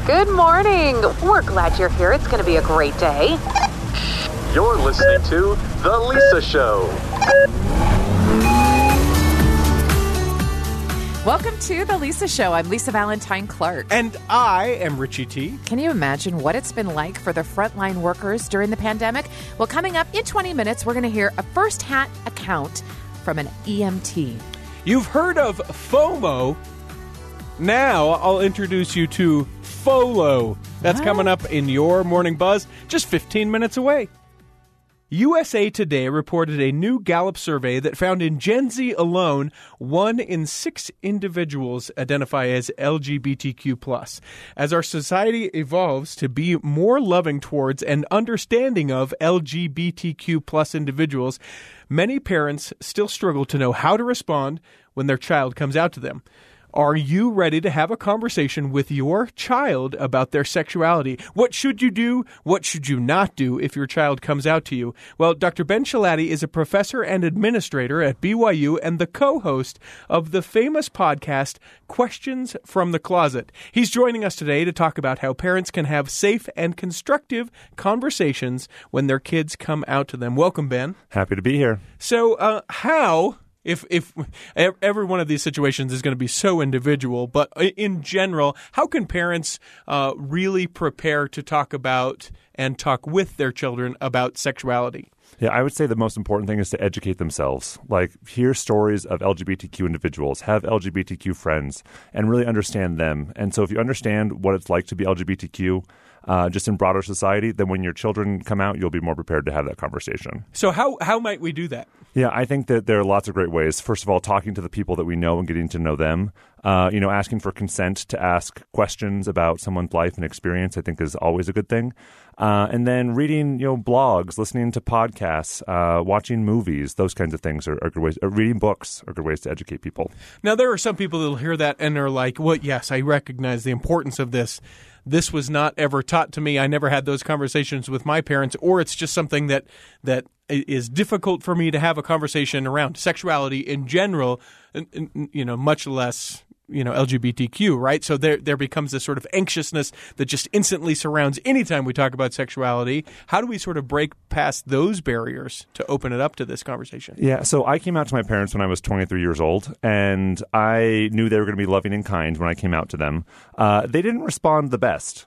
Good morning. We're glad you're here. It's going to be a great day. You're listening to The Lisa Show. Welcome to The Lisa Show. I'm Lisa Valentine Clark. And I am Richie T. Can you imagine what it's been like for the frontline workers during the pandemic? Well, coming up in 20 minutes, we're going to hear a first-hand account from an EMT. You've heard of FOMO. Now I'll introduce you to FOLO. That's coming up in your Morning Buzz, just 15 minutes away. USA Today reported a new Gallup survey that found in Gen Z alone, 1 in 6 individuals identify as LGBTQ+. As our society evolves to be more loving towards and understanding of LGBTQ+ individuals, many parents still struggle to know how to respond when their child comes out to them. Are you ready to have a conversation with your child about their sexuality? What should you do? What should you not do if your child comes out to you? Well, Dr. Ben Schilaty is a professor and administrator at BYU and the co-host of the famous podcast, Questions from the Closet. He's joining us today to talk about how parents can have safe and constructive conversations when their kids come out to them. Welcome, Ben. Happy to be here. So, how... If every one of these situations is going to be so individual, but in general, how can parents really prepare to talk about and talk with their children about sexuality? Yeah, I would say the most important thing is to educate themselves. Like, hear stories of LGBTQ individuals, have LGBTQ friends, and really understand them. And so if you understand what it's like to be LGBTQ, just in broader society, then when your children come out, you'll be more prepared to have that conversation. So how might we do that? Yeah, I think that there are lots of great ways. First of all, talking to the people that we know and getting to know them. Asking for consent to ask questions about someone's life and experience, I think, is always a good thing. And then reading, blogs, listening to podcasts, watching movies, those kinds of things are good ways. Reading books are good ways to educate people. Now, there are some people that will hear that and are like, well, yes, I recognize the importance of this. This was not ever taught to me. I never had those conversations with my parents, or it's just something that is difficult for me to have a conversation around sexuality in general, much less LGBTQ, right? So there becomes this sort of anxiousness that just instantly surrounds anytime we talk about sexuality. How do we sort of break past those barriers to open it up to this conversation? Yeah, so I came out to my parents when I was 23 years old, and I knew they were going to be loving and kind when I came out to them. They didn't respond the best.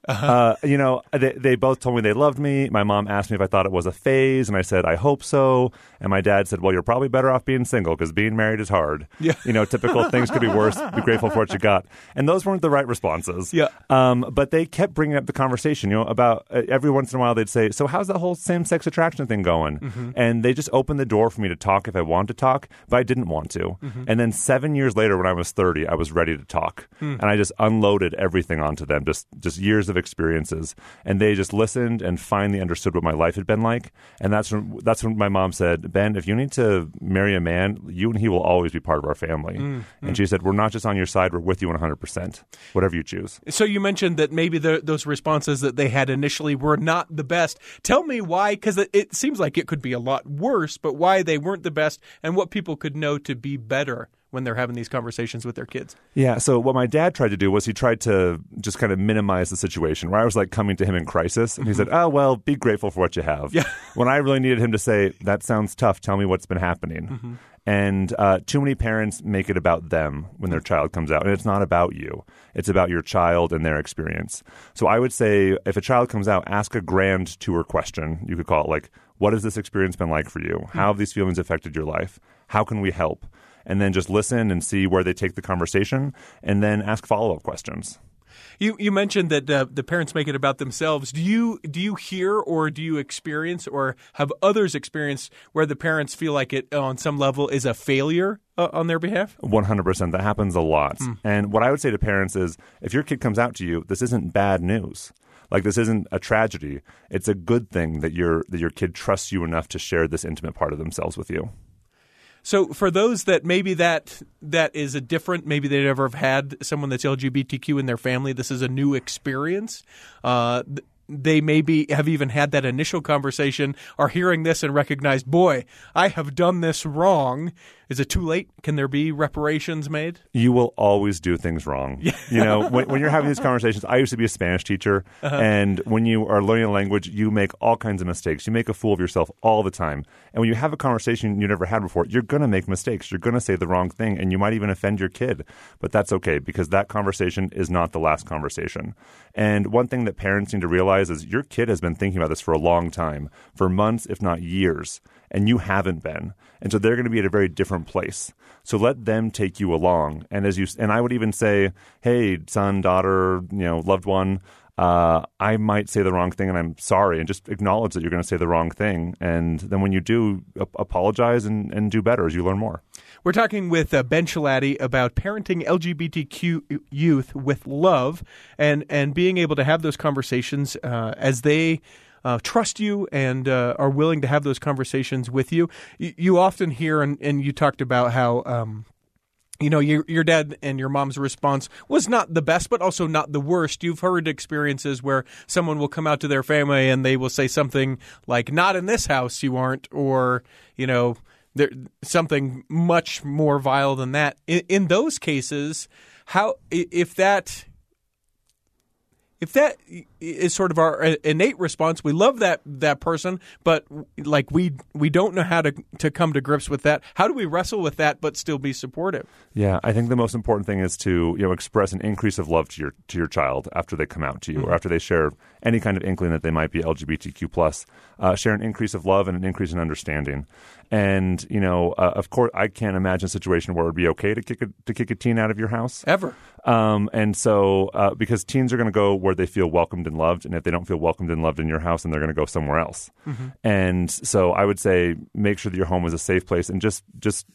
They both told me they loved me. My mom asked me if I thought it was a phase, and I said, I hope so. And my dad said, well, you're probably better off being single because being married is hard. Yeah. Typical things could be worse. Be grateful for what you got. And those weren't the right responses. Yeah. But they kept bringing up the conversation, about every once in a while they'd say, so how's that whole same-sex attraction thing going? Mm-hmm. And they just opened the door for me to talk if I wanted to talk, but I didn't want to. Mm-hmm. And then 7 years later when I was 30, I was ready to talk. And I just unloaded everything onto them, just years of experiences. And they just listened and finally understood what my life had been like. And that's when my mom said, Ben, if you need to marry a man, you and he will always be part of our family. Mm-hmm. And she said, we're not just on your side, we're with you 100%, whatever you choose. So you mentioned that maybe those responses that they had initially were not the best. Tell me why, because it seems like it could be a lot worse, but why they weren't the best and what people could know to be better when they're having these conversations with their kids. Yeah, so what my dad tried to do was he tried to just kind of minimize the situation where I was like coming to him in crisis. And he said, oh, well, be grateful for what you have. Yeah. When I really needed him to say, that sounds tough. Tell me what's been happening. Mm-hmm. And too many parents make it about them when their child comes out. And it's not about you. It's about your child and their experience. So I would say if a child comes out, ask a grand tour question. You could call it like, what has this experience been like for you? How have these feelings affected your life? How can we help? And then just listen and see where they take the conversation and then ask follow-up questions. You mentioned that the parents make it about themselves. Do you hear or do you experience or have others experience where the parents feel like it on some level is a failure on their behalf? 100%. That happens a lot. And what I would say to parents is if your kid comes out to you, this isn't bad news. Like, this isn't a tragedy. It's a good thing that your kid trusts you enough to share this intimate part of themselves with you. So for those that maybe that is a different, maybe they never have had someone that's LGBTQ in their family, this is a new experience. They maybe have even had that initial conversation, are hearing this and recognize, boy, I have done this wrong. Is it too late? Can there be reparations made? You will always do things wrong. You know, when you're having these conversations, I used to be a Spanish teacher, and when you are learning a language, you make all kinds of mistakes. You make a fool of yourself all the time. And when you have a conversation you never had before, you're going to make mistakes. You're going to say the wrong thing, and you might even offend your kid. But that's okay, because that conversation is not the last conversation. And one thing that parents need to realize is your kid has been thinking about this for a long time, for months, if not years, and you haven't been. And so they're going to be at a very different place. So let them take you along. And I would even say, hey, son, daughter, loved one, I might say the wrong thing and I'm sorry, and just acknowledge that you're going to say the wrong thing. And then when you do, apologize and do better as you learn more. We're talking with Ben Schilaty about parenting LGBTQ youth with love and being able to have those conversations as they trust you and are willing to have those conversations with you. You often hear, and you talked about how your dad and your mom's response was not the best, but also not the worst. You've heard experiences where someone will come out to their family and they will say something like, not in this house you aren't, or, something much more vile than that. In those cases, if that is sort of our innate response, we love that person, but like we don't know how to come to grips with that. How do we wrestle with that but still be supportive? Yeah, I think the most important thing is to express an increase of love to your child after they come out to you, or after they share any kind of inkling that they might be LGBTQ+. Share an increase of love and an increase in understanding. And of course, I can't imagine a situation where it would be okay to kick a teen out of your house ever. And so because teens are going to go where they feel welcomed and loved, and if they don't feel welcomed and loved in your house, then they're going to go somewhere else. And so I would say make sure that your home is a safe place, and just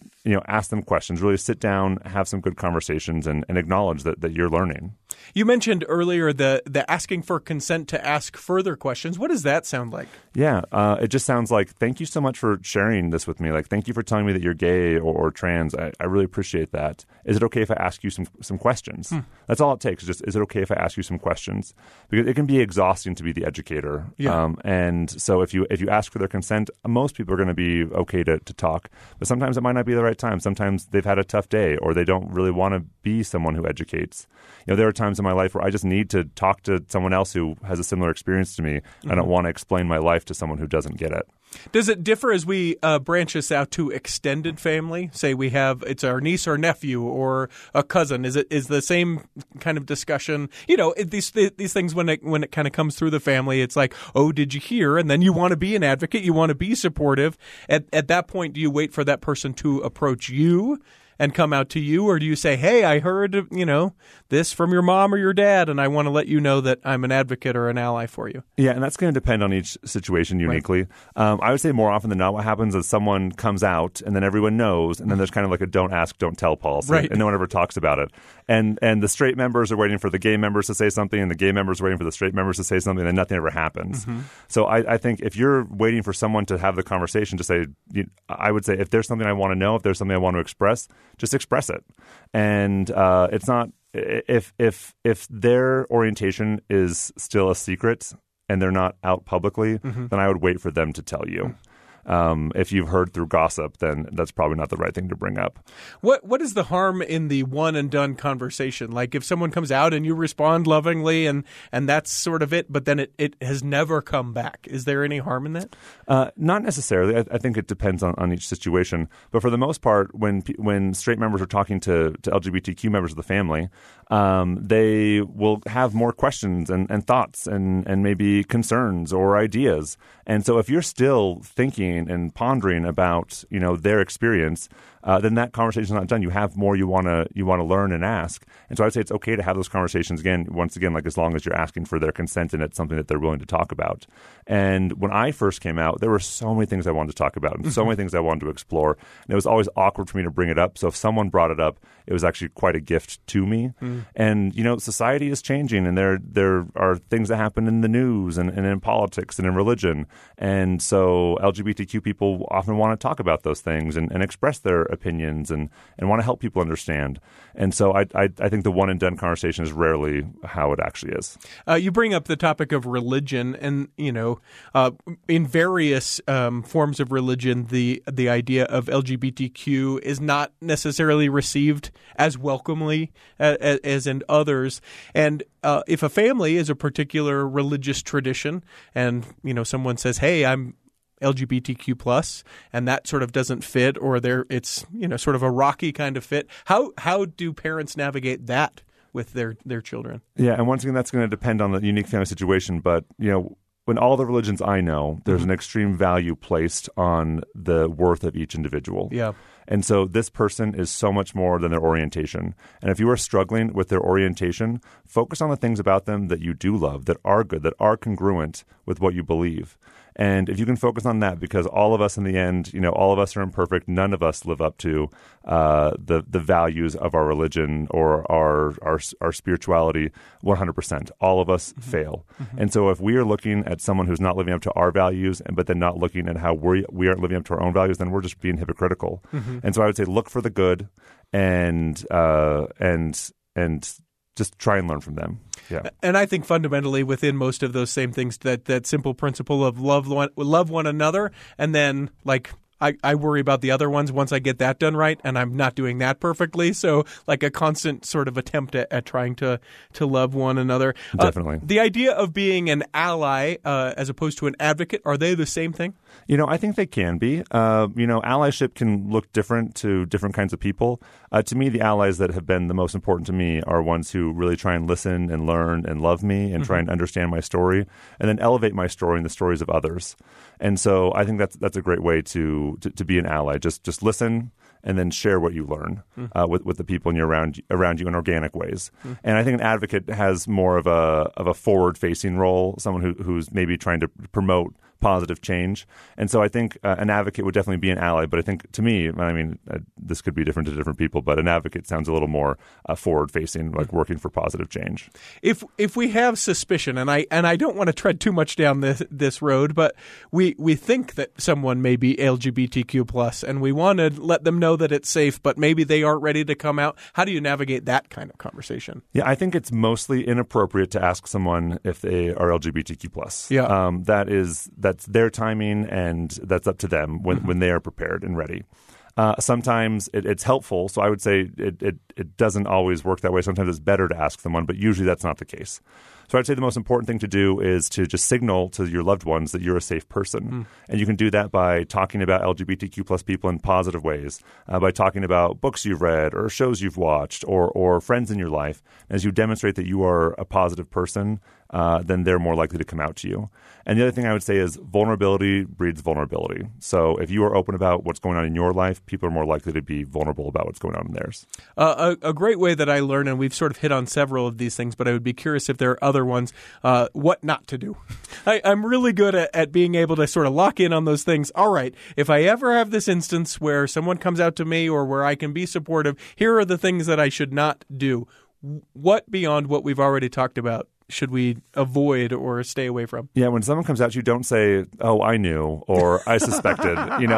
ask them questions. Really sit down, have some good conversations, and acknowledge that you're learning. You mentioned earlier the asking for consent to ask further questions. What does that sound like? Yeah, it just sounds like, thank you so much for sharing this with me. Like, thank you for telling me that you're gay or trans. I really appreciate that. Is it okay if I ask you some questions? That's all it takes. Is it okay if I ask you some questions? Because it can be exhausting to be the educator. Yeah. And so if you ask for their consent, most people are going to be okay to talk. But sometimes it might not be the right time. Sometimes they've had a tough day, or they don't really want to be someone who educates. There are times in my life where I just need to talk to someone else who has a similar experience to me. I don't want to explain my life to someone who doesn't get it. Does it differ as we branch this out to extended family? Say it's our niece or nephew or a cousin. Is the same kind of discussion? These things when it kind of comes through the family, it's like, oh, did you hear? And then you want to be an advocate, you want to be supportive. At that point, do you wait for that person to approach you and come out to you, or do you say, hey, I heard, this from your mom or your dad, and I want to let you know that I'm an advocate or an ally for you? Yeah, and that's going to depend on each situation uniquely. Right. I would say more often than not what happens is someone comes out, and then everyone knows, and then there's kind of like a don't ask, don't tell policy, right. And no one ever talks about it. And the straight members are waiting for the gay members to say something, and the gay members are waiting for the straight members to say something, and nothing ever happens. So I think if you're waiting for someone to have the conversation to say, I would say, if there's something I want to know, if there's something I want to express, just express it. And it's not if their orientation is still a secret and they're not out publicly, then I would wait for them to tell you. If you've heard through gossip, then that's probably not the right thing to bring up. What is the harm in the one and done conversation? Like if someone comes out and you respond lovingly and that's sort of it, but then it has never come back. Is there any harm in that? Not necessarily. I think it depends on each situation. But for the most part, when straight members are talking to LGBTQ members of the family, they will have more questions and thoughts and maybe concerns or ideas. And so if you're still thinking and pondering about their experience, then that conversation is not done. You have more you want to learn and ask. And so I'd say it's okay to have those conversations once again, like as long as you're asking for their consent and it's something that they're willing to talk about. And when I first came out, there were so many things I wanted to talk about and so many things I wanted to explore. And it was always awkward for me to bring it up. So if someone brought it up, it was actually quite a gift to me. And society is changing, and there are things that happen in the news and in politics and in religion. And so LGBTQ people often want to talk about those things and express their opinions and want to help people understand. And so I think the one and done conversation is rarely how it actually is. You bring up the topic of religion, and in various forms of religion, the idea of LGBTQ is not necessarily received as welcomely as in others. And if a family is a particular religious tradition, and someone says, "Hey, I'm LGBTQ plus," and that sort of doesn't fit, or it's sort of a rocky kind of fit. How do parents navigate that with their children? Yeah, and once again, that's going to depend on the unique family situation. But when all the religions I know, there's an extreme value placed on the worth of each individual. Yeah. And so this person is so much more than their orientation. And if you are struggling with their orientation, focus on the things about them that you do love, that are good, that are congruent with what you believe. And if you can focus on that, because all of us in the end, all of us are imperfect. None of us live up to the values of our religion or our spirituality 100%. All of us fail. And so if we are looking at someone who's not living up to our values, but then not looking at how we aren't living up to our own values, then we're just being hypocritical. And so I would say look for the good and just try and learn from them. Yeah. And I think fundamentally within most of those same things, that simple principle of love one another, and then I worry about the other ones once I get that done right, and I'm not doing that perfectly. So like a constant sort of attempt at trying to love one another. Definitely. The idea of being an ally as opposed to an advocate, are they the same thing? I think they can be. Allyship can look different to different kinds of people. To me, the allies that have been the most important to me are ones who really try and listen and learn and love me and try and understand my story and then elevate my story and the stories of others. And so I think that's a great way to be an ally. Just listen and then share what you learn with the people around you in organic ways. And I think an advocate has more of a forward-facing role, someone who's maybe trying to promote positive change. And so I think an advocate would definitely be an ally. But I think, to me, this could be different to different people, but an advocate sounds a little more forward-facing, like working for positive change. If we have suspicion, and I don't want to tread too much down this road, but we think that someone may be LGBTQ plus, and we want to let them know that it's safe, but maybe they aren't ready to come out. How do you navigate that kind of conversation? Yeah, I think it's mostly inappropriate to ask someone if they are LGBTQ plus. Yeah. That's their timing, and that's up to them when they are prepared and ready. Sometimes it's helpful, so I would say it doesn't always work that way. Sometimes it's better to ask someone, but usually that's not the case. So I'd say the most important thing to do is to just signal to your loved ones that you're a safe person. And you can do that by talking about LGBTQ plus people in positive ways, by talking about books you've read or shows you've watched or friends in your life. As you demonstrate that you are a positive person, then they're more likely to come out to you. And the other thing I would say is vulnerability breeds vulnerability. So if you are open about what's going on in your life, people are more likely to be vulnerable about what's going on in theirs. A great way that I learn, and we've sort of hit on several of these things, but I would be curious if there are other ones, what not to do. I'm really good at being able to sort of lock in on those things. All right, if I ever have this instance where someone comes out to me or where I can be supportive, here are the things that I should not do. What beyond what we've already talked about should we avoid or stay away from? Yeah, when someone comes at you, don't say, "Oh, I knew," or "I suspected."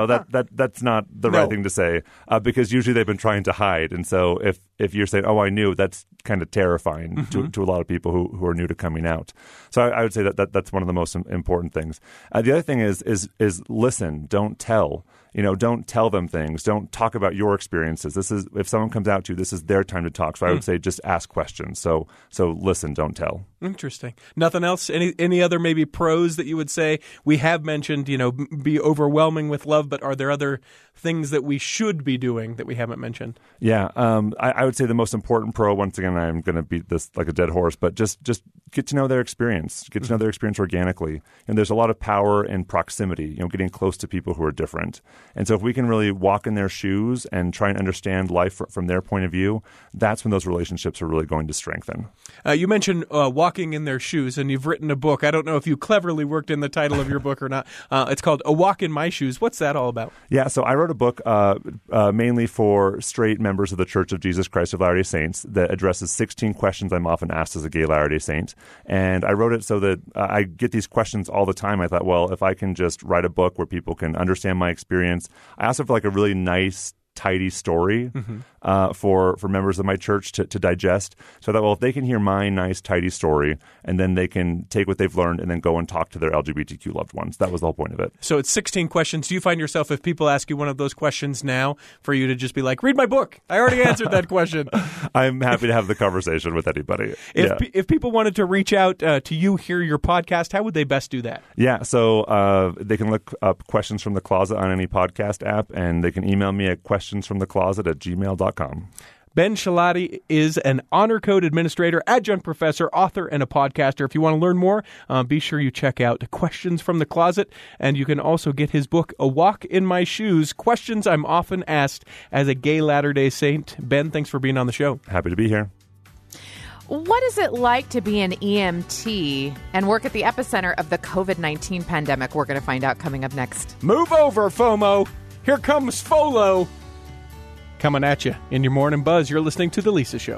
That's not the right thing to say, because usually they've been trying to hide. And so if you're saying, "Oh, I knew," that's kind of terrifying to a lot of people who are new to coming out. So I would say that's one of the most important things. The other thing is listen, don't tell. Don't tell them things. Don't talk about your experiences. If someone comes out to you, this is their time to talk. So I would say just ask questions. So listen, don't tell. Interesting. Nothing else? Any other maybe pros that you would say? We have mentioned, be overwhelming with love, but are there other things that we should be doing that we haven't mentioned? Yeah. I would say the most important pro, once again, I'm going to beat this like a dead horse, but just get to know their experience. Get to know their experience organically. And there's a lot of power in proximity, getting close to people who are different. And so if we can really walk in their shoes and try and understand life from their point of view, that's when those relationships are really going to strengthen. You mentioned walking in their shoes, and you've written a book. I don't know if you cleverly worked in the title of your book or not. It's called A Walk in My Shoes. What's that all about? Yeah, so I wrote a book mainly for straight members of the Church of Jesus Christ of Latter-day Saints that addresses 16 questions I'm often asked as a gay Latter-day Saint. And I wrote it so that I get these questions all the time. I thought, well, if I can just write a book where people can understand my experience. I also feel like a really nice tidy story for members of my church to digest. So that, well, if they can hear my nice, tidy story, and then they can take what they've learned and then go and talk to their LGBTQ loved ones. That was the whole point of it. So it's 16 questions. Do you find yourself, if people ask you one of those questions now, for you to just be like, read my book? I already answered that question. I'm happy to have the conversation with anybody. If people wanted to reach out to you, hear your podcast, how would they best do that? Yeah, so they can look up Questions from the Closet on any podcast app, and they can email me at questionsfromthecloset@gmail.com. Ben Schilaty is an honor code administrator, adjunct professor, author, and a podcaster. If you want to learn more, be sure you check out Questions from the Closet, and you can also get his book, A Walk in My Shoes, Questions I'm Often Asked as a Gay Latter-day Saint. Ben, thanks for being on the show. Happy to be here. What is it like to be an EMT and work at the epicenter of the COVID-19 pandemic? We're going to find out coming up next. Move over, FOMO. Here comes FOLO. Coming at you in your morning buzz. You're listening to The Lisa Show.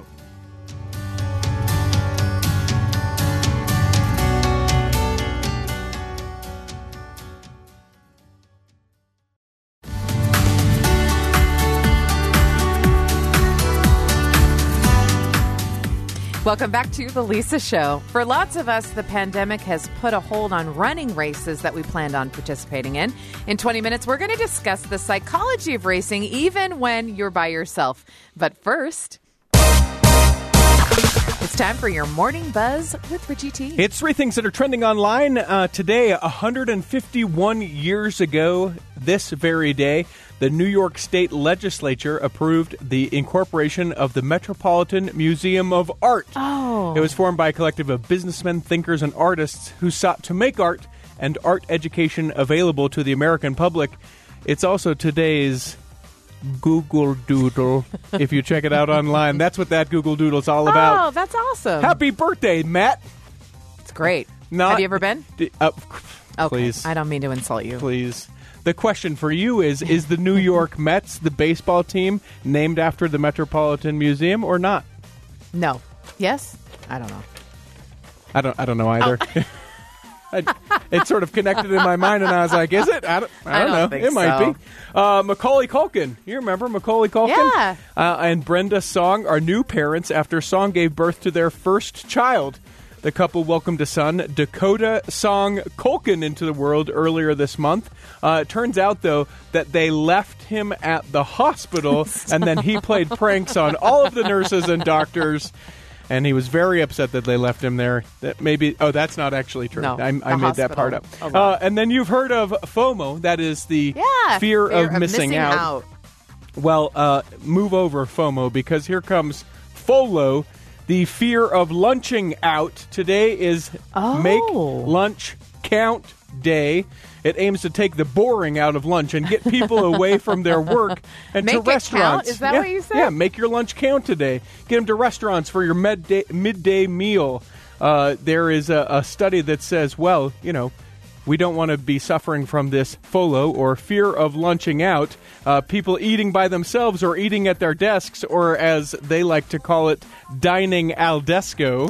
Welcome back to The Lisa Show. For lots of us, the pandemic has put a hold on running races that we planned on participating in. In 20 minutes, we're going to discuss the psychology of racing even when you're by yourself. But first, it's time for your Morning Buzz with Richie T. It's three things that are trending online today. 151 years ago, this very day, the New York State Legislature approved the incorporation of the Metropolitan Museum of Art. Oh. It was formed by a collective of businessmen, thinkers, and artists who sought to make art and art education available to the American public. It's also today's Google Doodle. If you check it out online, that's what that Google Doodle is all about. Oh, that's awesome. Happy birthday, Matt. It's great. Not- Have you ever been? Okay. Please. I don't mean to insult you. Please. The question for you is the New York Mets, the baseball team, named after the Metropolitan Museum or not? No. Yes? I don't know. I don't know either. It sort of connected in my mind, and I was like, is it? I don't know. think It might so. be. Macaulay Culkin. You remember Macaulay Culkin? Yeah. And Brenda Song are new parents after Song gave birth to their first child. The couple welcomed a son, Dakota Song Culkin, into the world earlier this month. It turns out, though, that they left him at the hospital, and then he played pranks on all of the nurses and doctors. And he was very upset that they left him there. That maybe, that's not actually true. No, I made that part up. alone. And then you've heard of FOMO. That is the fear of missing out. Well, move over, FOMO, because here comes FOLO, the fear of lunching out. Today is Make Lunch Count Day. It aims to take the boring out of lunch and get people away from their work and Make to it restaurants. count? Is that what you said? Yeah, make your lunch count today. Get them to restaurants for your midday meal. There is a study that says, well, we don't want to be suffering from this FOLO, or fear of lunching out. People eating by themselves or eating at their desks, or as they like to call it, dining al desco.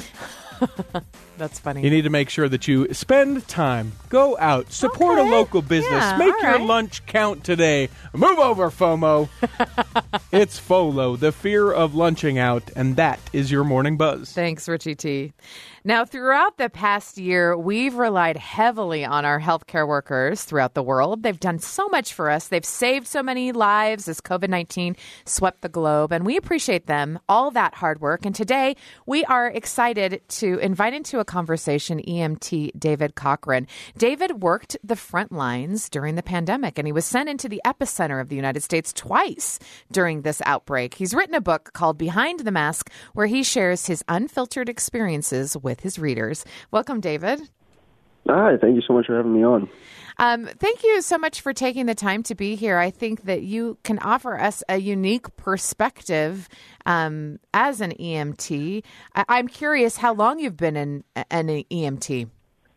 That's funny. You need to make sure that you spend time, go out, support a local business, Yeah, make all your right. lunch count today. Move over, FOMO. It's FOLO, the fear of lunching out, and that is your morning buzz. Thanks, Richie T. Now, throughout the past year, we've relied heavily on our healthcare workers throughout the world. They've done so much for us. They've saved so many lives as COVID-19 swept the globe, and we appreciate them, all that hard work. And today, we are excited to invite into a conversation EMT David Cochran. David worked the front lines during the pandemic, and he was sent into the epicenter of the United States twice during this outbreak. He's written a book called Behind the Mask, where he shares his unfiltered experiences with his readers. Welcome, David. Hi, thank you so much for having me on. Thank you so much for taking the time to be here. I think that you can offer us a unique perspective as an EMT. I'm curious how long you've been an EMT.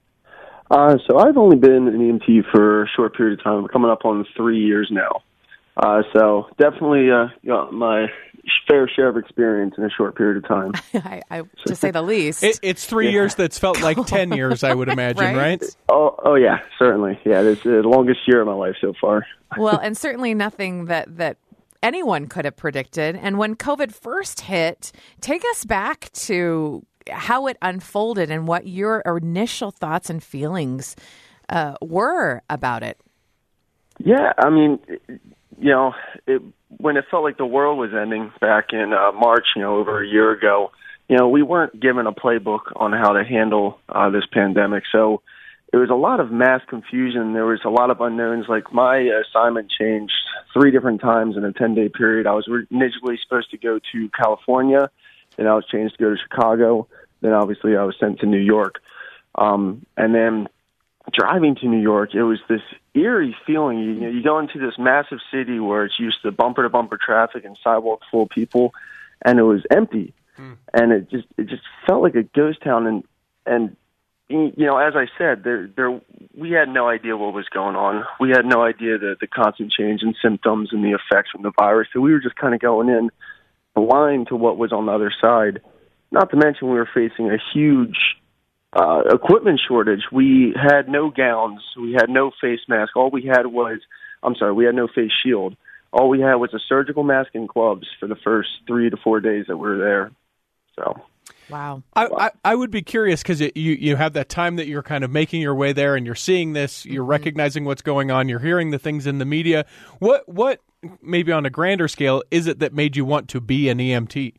So I've only been an EMT for a short period of time. We're coming up on 3 years now. So definitely my fair share of experience in a short period of time. I to say the least. It's 3 years that's felt like 10 years, I would imagine, right? Oh yeah, certainly. Yeah, it's the longest year of my life so far. Well, and certainly nothing that anyone could have predicted. And when COVID first hit, take us back to how it unfolded and what your initial thoughts and feelings were about it. Yeah, I mean, when it felt like the world was ending back in March, over a year ago, we weren't given a playbook on how to handle this pandemic. So it was a lot of mass confusion. There was a lot of unknowns. Like my assignment changed 3 different times in a 10-day period. I was initially supposed to go to California, then I was changed to go to Chicago. Then obviously I was sent to New York. And then driving to New York, it was this eerie feeling. You go into this massive city where it's used to bumper-to-bumper traffic and sidewalks full of people, and it was empty. And it just felt like a ghost town. And as I said, we had no idea what was going on. We had no idea the constant change in symptoms and the effects from the virus. So we were just kind of going in blind to what was on the other side. Not to mention we were facing a huge equipment shortage. We had no gowns. We had no face mask. We had no face shield. All we had was a surgical mask and gloves for the first 3 to 4 days that we were there. So, wow. I would be curious because you have that time that you're kind of making your way there and you're seeing this, you're recognizing what's going on, you're hearing the things in the media. What maybe on a grander scale is it that made you want to be an EMT?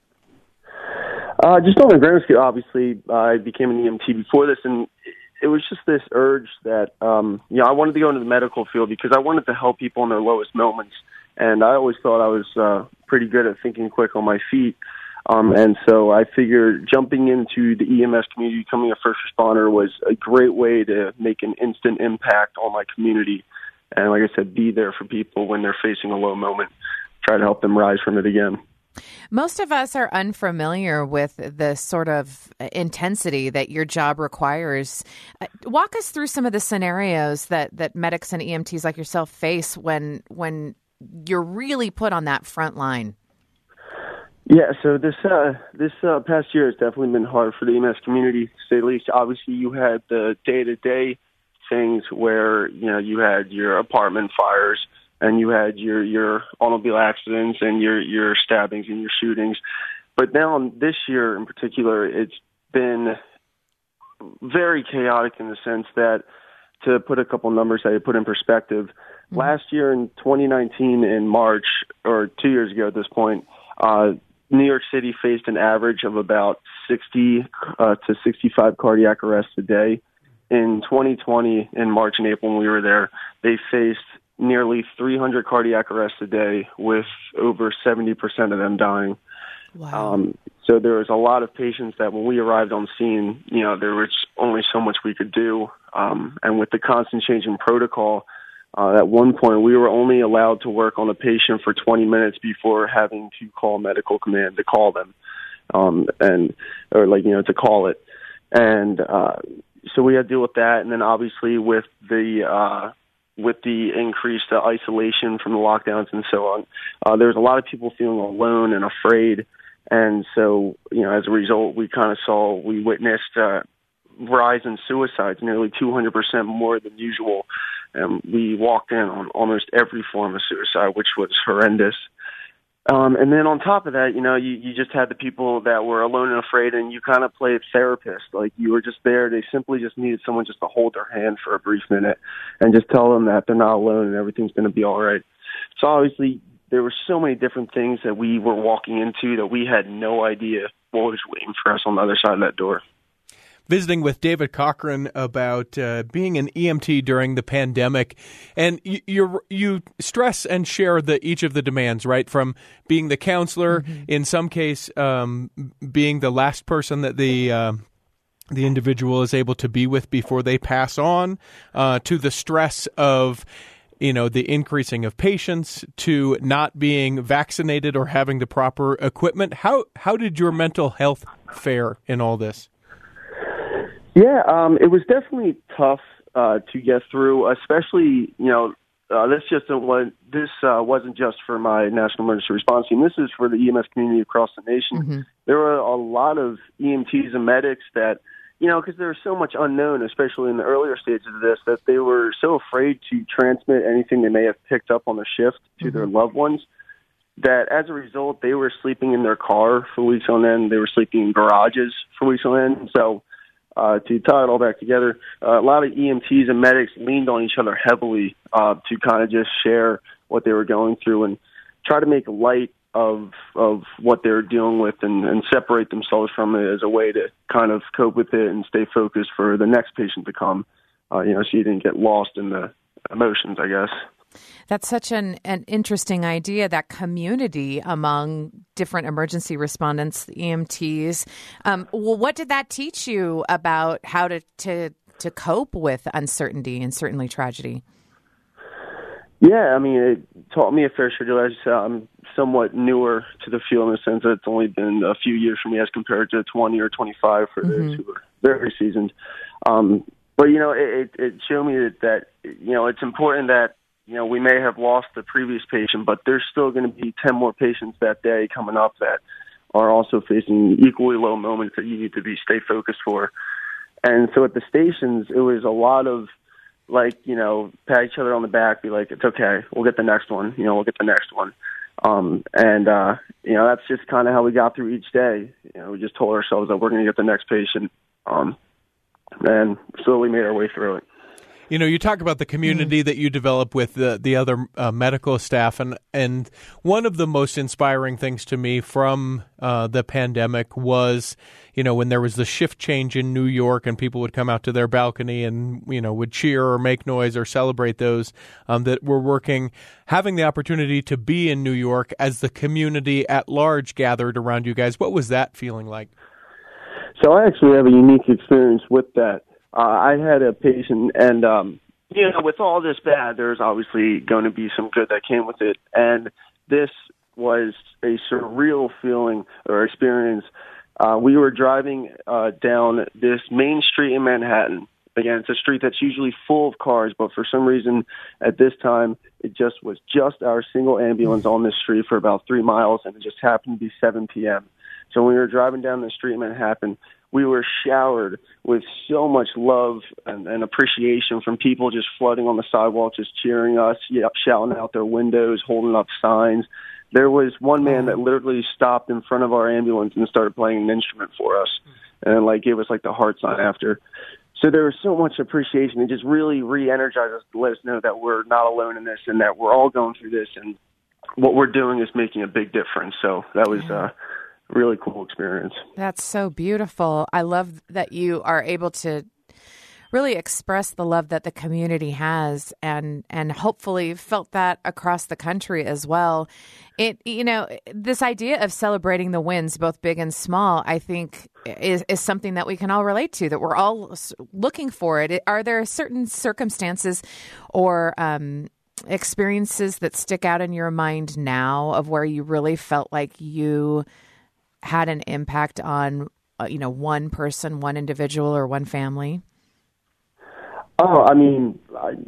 Just on a grander scale, obviously, I became an EMT before this, and it was just this urge that, I wanted to go into the medical field because I wanted to help people in their lowest moments. And I always thought I was pretty good at thinking quick on my feet. And so I figured jumping into the EMS community, becoming a first responder, was a great way to make an instant impact on my community. And like I said, be there for people when they're facing a low moment, try to help them rise from it again. Most of us are unfamiliar with the sort of intensity that your job requires. Walk us through some of the scenarios that medics and EMTs like yourself face when you're really put on that front line. Yeah, so this past year has definitely been hard for the EMS community, to say the least. Obviously, you had the day-to-day things where, you had your apartment fires and you had your automobile accidents and your stabbings and your shootings. But now this year in particular, it's been very chaotic in the sense that, to put a couple numbers that I put in perspective, last year in 2019 in March, or 2 years ago at this point, New York City faced an average of about 60 to 65 cardiac arrests a day. In 2020, in March and April when we were there, they faced nearly 300 cardiac arrests a day, with over 70% of them dying. Wow. So there was a lot of patients that when we arrived on scene, there was only so much we could do. And with the constant change in protocol, at one point we were only allowed to work on a patient for 20 minutes before having to call medical command to call them, to call it. And so we had to deal with that. And then obviously with the increased isolation from the lockdowns and so on, there was a lot of people feeling alone and afraid. And so, as a result, we witnessed rise in suicides, nearly 200% more than usual. And we walked in on almost every form of suicide, which was horrendous. And then on top of that, you just had the people that were alone and afraid, and you kind of played therapist. Like, you were just there. They simply just needed someone just to hold their hand for a brief minute and just tell them that they're not alone and everything's going to be all right. So obviously there were so many different things that we were walking into that we had no idea what was waiting for us on the other side of that door. Visiting with David Cochran about being an EMT during the pandemic, and you stress and share each of the demands, right? From being the counselor, in some case, being the last person that the individual is able to be with before they pass on, to the stress of the increasing of patients, to not being vaccinated or having the proper equipment. How did your mental health fare in all this? Yeah, it was definitely tough to get through, especially, this wasn't just for my National Emergency Response Team. This is for the EMS community across the nation. There were a lot of EMTs and medics that, because there was so much unknown, especially in the earlier stages of this, that they were so afraid to transmit anything they may have picked up on the shift to their loved ones. that as a result, they were sleeping in their car for weeks on end. They were sleeping in garages for weeks on end. So to tie it all back together, a lot of EMTs and medics leaned on each other heavily to kind of just share what they were going through and try to make light of what they were dealing with and separate themselves from it as a way to kind of cope with it and stay focused for the next patient to come, so you didn't get lost in the emotions, I guess. That's such an interesting idea, that community among different emergency respondents, EMTs. Well, what did that teach you about how to cope with uncertainty and certainly tragedy? Yeah, I mean, it taught me a fair share. As you said, I'm somewhat newer to the field in the sense that it's only been a few years for me as compared to 20 or 25 for those who are very seasoned. But, it showed me that it's important that, we may have lost the previous patient, but there's still going to be 10 more patients that day coming up that are also facing equally low moments that you need to stay focused for. And so at the stations, it was a lot of, pat each other on the back, be like, it's okay, we'll get the next one, we'll get the next one. That's just kind of how we got through each day. We just told ourselves that we're going to get the next patient, and slowly made our way through it. You talk about the community that you develop with the other medical staff, and one of the most inspiring things to me from the pandemic was, when there was the shift change in New York and people would come out to their balcony and, would cheer or make noise or celebrate those that were working, having the opportunity to be in New York as the community at large gathered around you guys. What was that feeling like? So I actually have a unique experience with that. I had a patient, and, with all this bad, there's obviously going to be some good that came with it. And this was a surreal feeling or experience. We were driving down this main street in Manhattan. Again, it's a street that's usually full of cars, but for some reason at this time, it just was just our single ambulance on this street for about 3 miles, and it just happened to be 7 p.m. So when we were driving down the street in Manhattan, we were showered with so much love and appreciation from people just flooding on the sidewalk, just cheering us, shouting out their windows, holding up signs. There was one man that literally stopped in front of our ambulance and started playing an instrument for us and gave us the heart sign after. So there was so much appreciation. It just really re-energized us to let us know that we're not alone in this and that we're all going through this, and what we're doing is making a big difference. So that was really cool experience. That's so beautiful. I love that you are able to really express the love that the community has and hopefully felt that across the country as well. This idea of celebrating the wins, both big and small, I think is something that we can all relate to, that we're all looking for it. Are there certain circumstances or experiences that stick out in your mind now of where you really felt like you had an impact on, one person, one individual, or one family? Oh, I mean,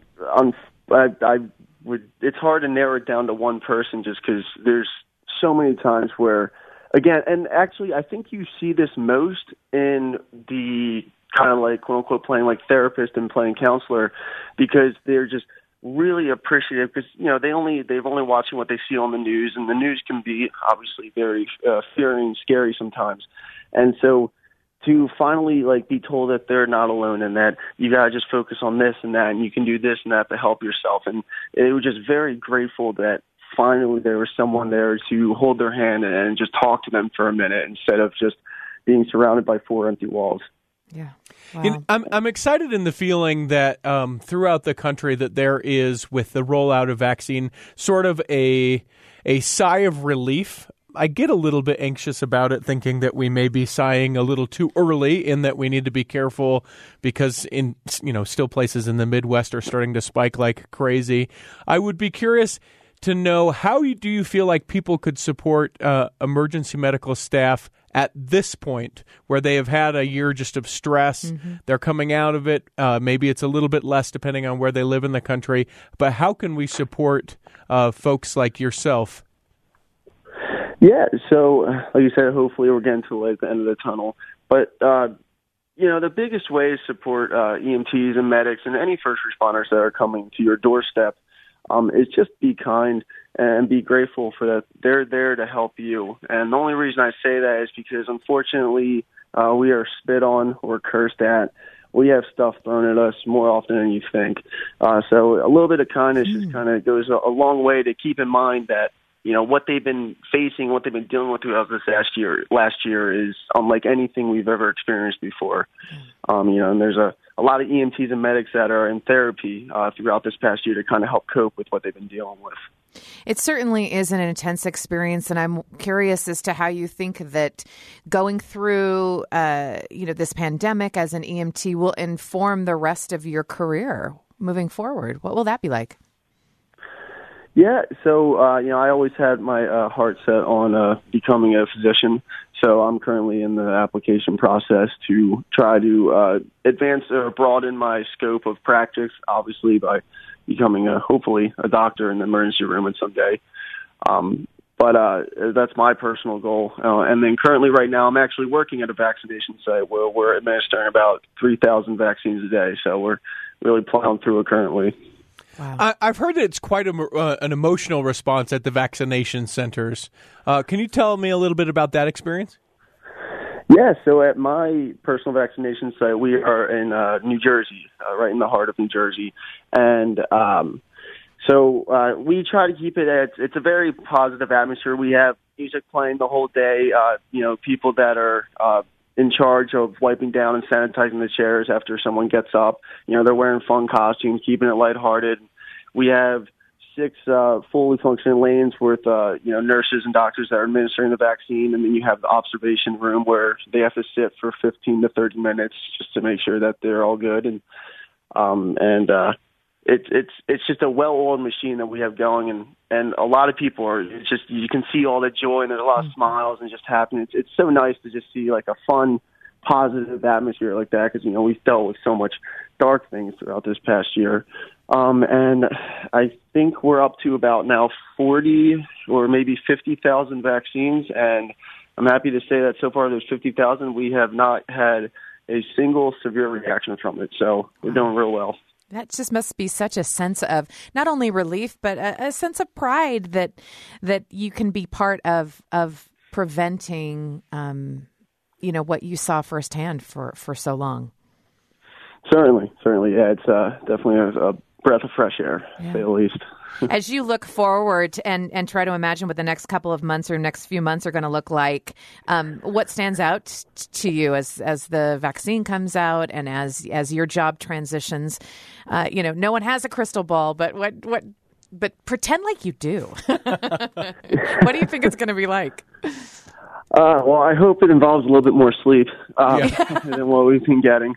I would. It's hard to narrow it down to one person just because there's so many times where, again, and actually, I think you see this most in the kind of quote unquote playing therapist and playing counselor, because they're just really appreciative because they've only watching what they see on the news, and the news can be obviously very fearing, scary sometimes, and so to finally be told that they're not alone and that you gotta just focus on this and that and you can do this and that to help yourself, and it was just very grateful that finally there was someone there to hold their hand and just talk to them for a minute instead of just being surrounded by 4 empty walls. Yeah. Wow. I'm excited in the feeling that throughout the country that there is, with the rollout of vaccine, sort of a sigh of relief. I get a little bit anxious about it, thinking that we may be sighing a little too early, in that we need to be careful because still places in the Midwest are starting to spike like crazy. I would be curious to know, how do you feel like people could support emergency medical staff at this point, where they have had a year just of stress? Mm-hmm. They're coming out of it. Maybe it's a little bit less depending on where they live in the country. But how can we support folks like yourself? Yeah, so like you said, hopefully we're getting to the end of the tunnel. But, the biggest way to support EMTs and medics and any first responders that are coming to your doorstep is just be kind and be grateful for that. They're there to help you. And the only reason I say that is because, unfortunately, we are spit on or cursed at. We have stuff thrown at us more often than you think. So a little bit of kindness just kind of goes a long way to keep in mind that, what they've been facing, what they've been dealing with throughout this last year is unlike anything we've ever experienced before. And there's a lot of EMTs and medics that are in therapy throughout this past year to kind of help cope with what they've been dealing with. It certainly is an intense experience, and I'm curious as to how you think that going through, this pandemic as an EMT will inform the rest of your career moving forward. What will that be like? Yeah, so, I always had my heart set on becoming a physician. So I'm currently in the application process to try to advance or broaden my scope of practice, obviously by becoming hopefully a doctor in the emergency room at some day. But that's my personal goal. And then currently right now I'm actually working at a vaccination site where we're administering about 3,000 vaccines a day. So we're really plowing through it currently. Wow. I've heard that it's quite an emotional response at the vaccination centers. Can you tell me a little bit about that experience? Yeah, so at my personal vaccination site, we are in New Jersey, right in the heart of New Jersey. And so we try to keep it it's a very positive atmosphere. We have music playing the whole day, people that are in charge of wiping down and sanitizing the chairs after someone gets up. They're wearing fun costumes, keeping it lighthearted. We have 6 fully functioning lanes with, nurses and doctors that are administering the vaccine. And then you have the observation room where they have to sit for 15 to 30 minutes just to make sure that they're all good. And it's just a well-oiled machine that we have going. And a lot of people you can see all the joy and there's a lot of smiles and just happiness. It's so nice to just see like a fun, positive atmosphere like that because, we've dealt with so much dark things throughout this past year. And I think we're up to about now 40 or maybe 50,000 vaccines. And I'm happy to say that so far there's 50,000. We have not had a single severe reaction from it. So we're doing real well. That just must be such a sense of not only relief, but a sense of pride that you can be part of preventing, what you saw firsthand for so long. Certainly. Yeah, it's definitely a breath of fresh air, to say the least. As you look forward and try to imagine what the next couple of months or next few months are going to look like, what stands out to you as the vaccine comes out and as your job transitions? No one has a crystal ball, but but pretend like you do. What do you think it's going to be like? Well, I hope it involves a little bit more sleep than what we've been getting.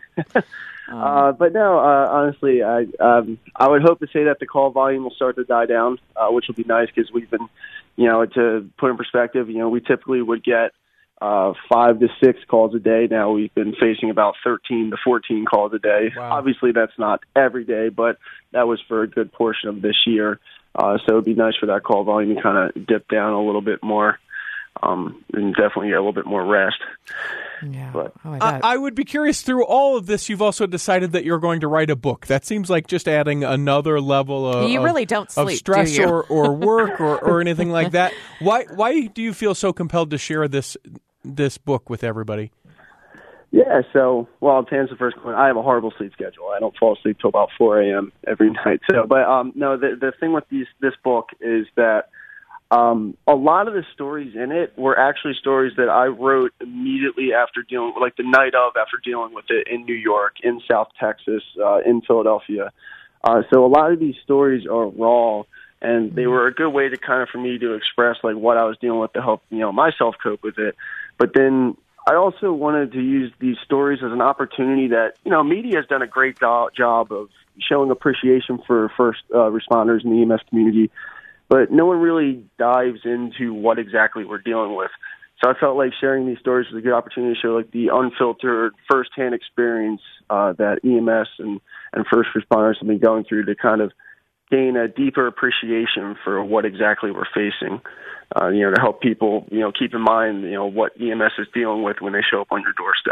But no, honestly, I would hope to say that the call volume will start to die down, which will be nice because we've been, to put in perspective, we typically would get 5 to 6 calls a day. Now we've been facing about 13 to 14 calls a day. Wow. Obviously, that's not every day, but that was for a good portion of this year. So it would be nice for that call volume to kind of dip down a little bit more. And definitely get a little bit more rest. Yeah. But I would be curious, through all of this, you've also decided that you're going to write a book. That seems like just adding another level of, you really don't sleep, of stress do you? or work or anything like that. Why do you feel so compelled to share this book with everybody? Yeah, so, to answer the first question, I have a horrible sleep schedule. I don't fall asleep till about 4 a.m. every night. So, but no, the thing with this book is that a lot of the stories in it were actually stories that I wrote immediately after the night after dealing with it in New York, in South Texas, in Philadelphia. So a lot of these stories are raw, and they were a good way to for me to express what I was dealing with to help, myself cope with it. But then I also wanted to use these stories as an opportunity that, media has done a great job of showing appreciation for first responders in the EMS community. But no one really dives into what exactly we're dealing with. So I felt like sharing these stories was a good opportunity to show the unfiltered, firsthand experience that EMS and first responders have been going through to kind of gain a deeper appreciation for what exactly we're facing. To help people, keep in mind, what EMS is dealing with when they show up on your doorstep.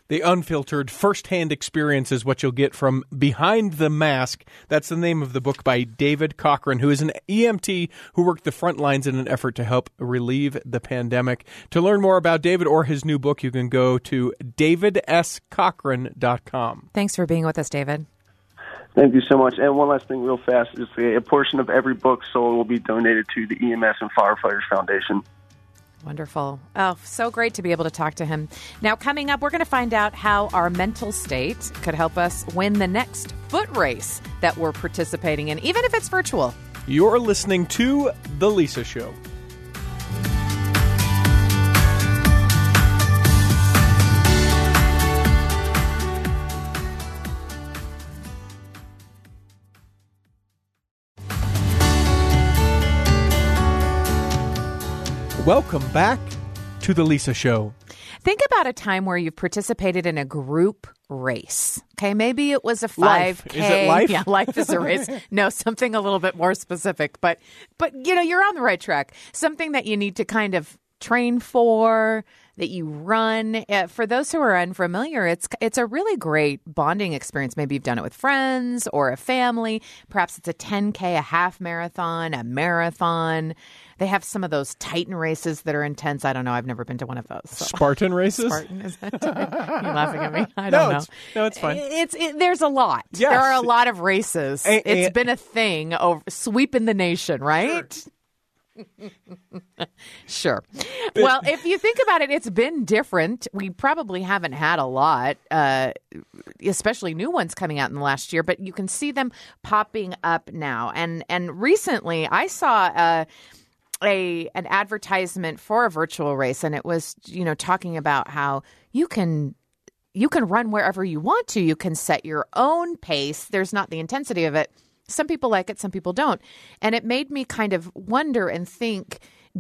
The unfiltered, first-hand experience is what you'll get from Behind the Mask. That's the name of the book by David Cochran, who is an EMT who worked the front lines in an effort to help relieve the pandemic. To learn more about David or his new book, you can go to davidscochran.com. Thanks for being with us, David. Thank you so much. And one last thing real fast is a portion of every book sold will be donated to the EMS and Firefighters Foundation. Wonderful. Oh, so great to be able to talk to him. Now, coming up, we're going to find out how our mental state could help us win the next foot race that we're participating in, even if it's virtual. You're listening to The Lisa Show. Welcome back to The Lisa Show. Think about a time where you've participated in a group race. Okay, maybe it was a 5K. Life. Is it life? Yeah, life is a race. No, something a little bit more specific. But you're on the right track. Something that you need to kind of train for, that you run. For those who are unfamiliar, it's a really great bonding experience. Maybe you've done it with friends or a family. Perhaps it's a 10K, a half marathon, a marathon. They have some of those Titan races that are intense. I don't know. I've never been to one of those. So. Spartan races? Spartan, is that? You're laughing at me? I don't know. It's fine. There's a lot. Yes. There are a lot of races. It's been a thing sweeping the nation, right? Sure. Well, if you think about it, it's been different. We probably haven't had a lot, especially new ones coming out in the last year, but you can see them popping up now. And recently I saw an advertisement for a virtual race, and it was, talking about how you can run wherever you want to. You can set your own pace. There's not the intensity of it. Some people like it, some people don't. And it made me kind of wonder and think,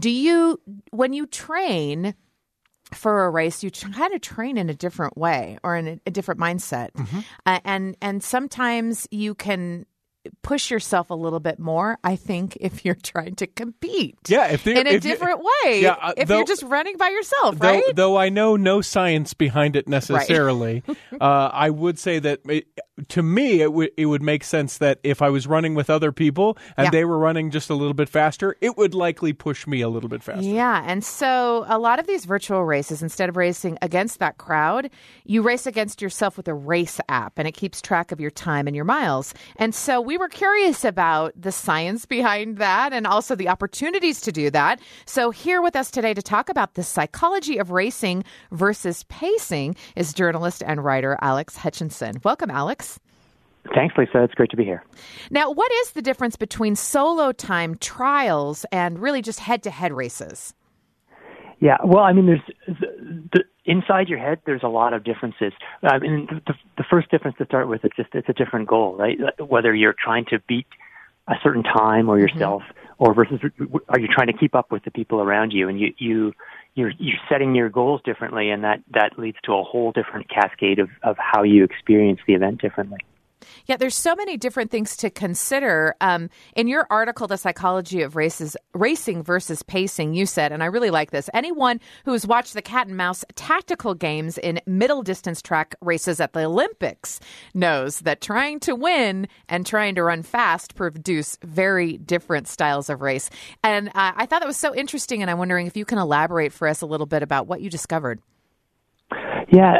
when you train for a race, you kind of train in a different way or in a different mindset. Mm-hmm. And sometimes you can push yourself a little bit more, I think, if you're trying to compete in a different way. Yeah, if you're just running by yourself, right? Though I know no science behind it necessarily, right. I would say that to me, it would make sense that if I was running with other people and they were running just a little bit faster, it would likely push me a little bit faster. Yeah, and so a lot of these virtual races, instead of racing against that crowd, you race against yourself with a race app, and it keeps track of your time and your miles. And so we were curious about the science behind that and also the opportunities to do that. So here with us today to talk about the psychology of racing versus pacing is journalist and writer Alex Hutchinson. Welcome, Alex. Thanks, Lisa. It's great to be here. Now, what is the difference between solo time trials and really just head-to-head races? Yeah, well, I mean, there's inside your head, there's a lot of differences. I mean, the first difference to start with, it's a different goal, right? Whether you're trying to beat a certain time or yourself, or versus are you trying to keep up with the people around you, and you're setting your goals differently, and that leads to a whole different cascade of how you experience the event differently. Yeah, there's so many different things to consider. In your article, The Psychology of Racing versus Pacing, you said, and I really like this, anyone who has watched the cat and mouse tactical games in middle distance track races at the Olympics knows that trying to win and trying to run fast produce very different styles of race. And I thought that was so interesting, and I'm wondering if you can elaborate for us a little bit about what you discovered. Yeah,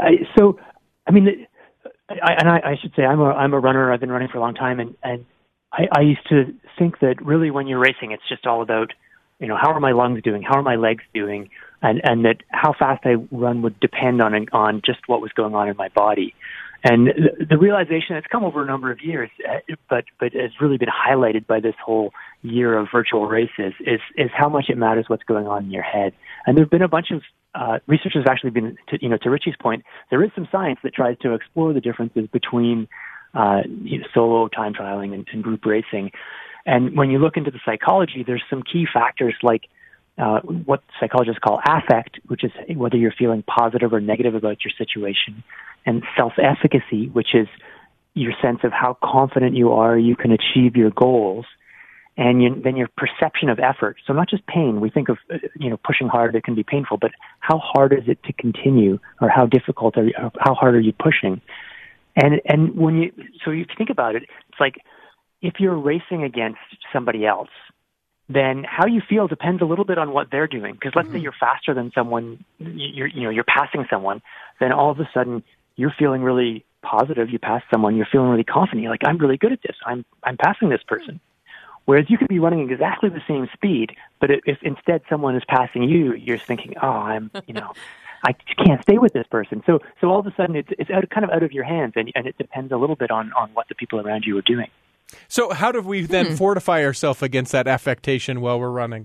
I should say I'm a runner. I've been running for a long time, and I used to think that really when you're racing, it's just all about, how are my lungs doing? How are my legs doing? And that how fast I run would depend on just what was going on in my body. And the realization, it's come over a number of years, but has really been highlighted by this whole year of virtual races, is how much it matters what's going on in your head. And there've been a bunch of research has actually been, to Richie's point, there is some science that tries to explore the differences between solo time trialing and group racing. And when you look into the psychology, there's some key factors like what psychologists call affect, which is whether you're feeling positive or negative about your situation, and self-efficacy, which is your sense of how confident you are you can achieve your goals. and then your perception of effort. So not just pain. We think of pushing hard, it can be painful, but how hard is it to continue, or how difficult are you, how hard are you pushing? And so you think about it, it's like if you're racing against somebody else, then how you feel depends a little bit on what they're doing. Because let's say you're faster than someone, you're passing someone, then all of a sudden you're feeling really positive. You pass someone, you're feeling really confident. You're like, I'm really good at this. I'm passing this person. Whereas you could be running exactly the same speed, but if instead someone is passing you, you're thinking, I can't stay with this person. So all of a sudden it's kind of out of your hands, and it depends a little bit on what the people around you are doing. So how do we then fortify ourselves against that affectation while we're running?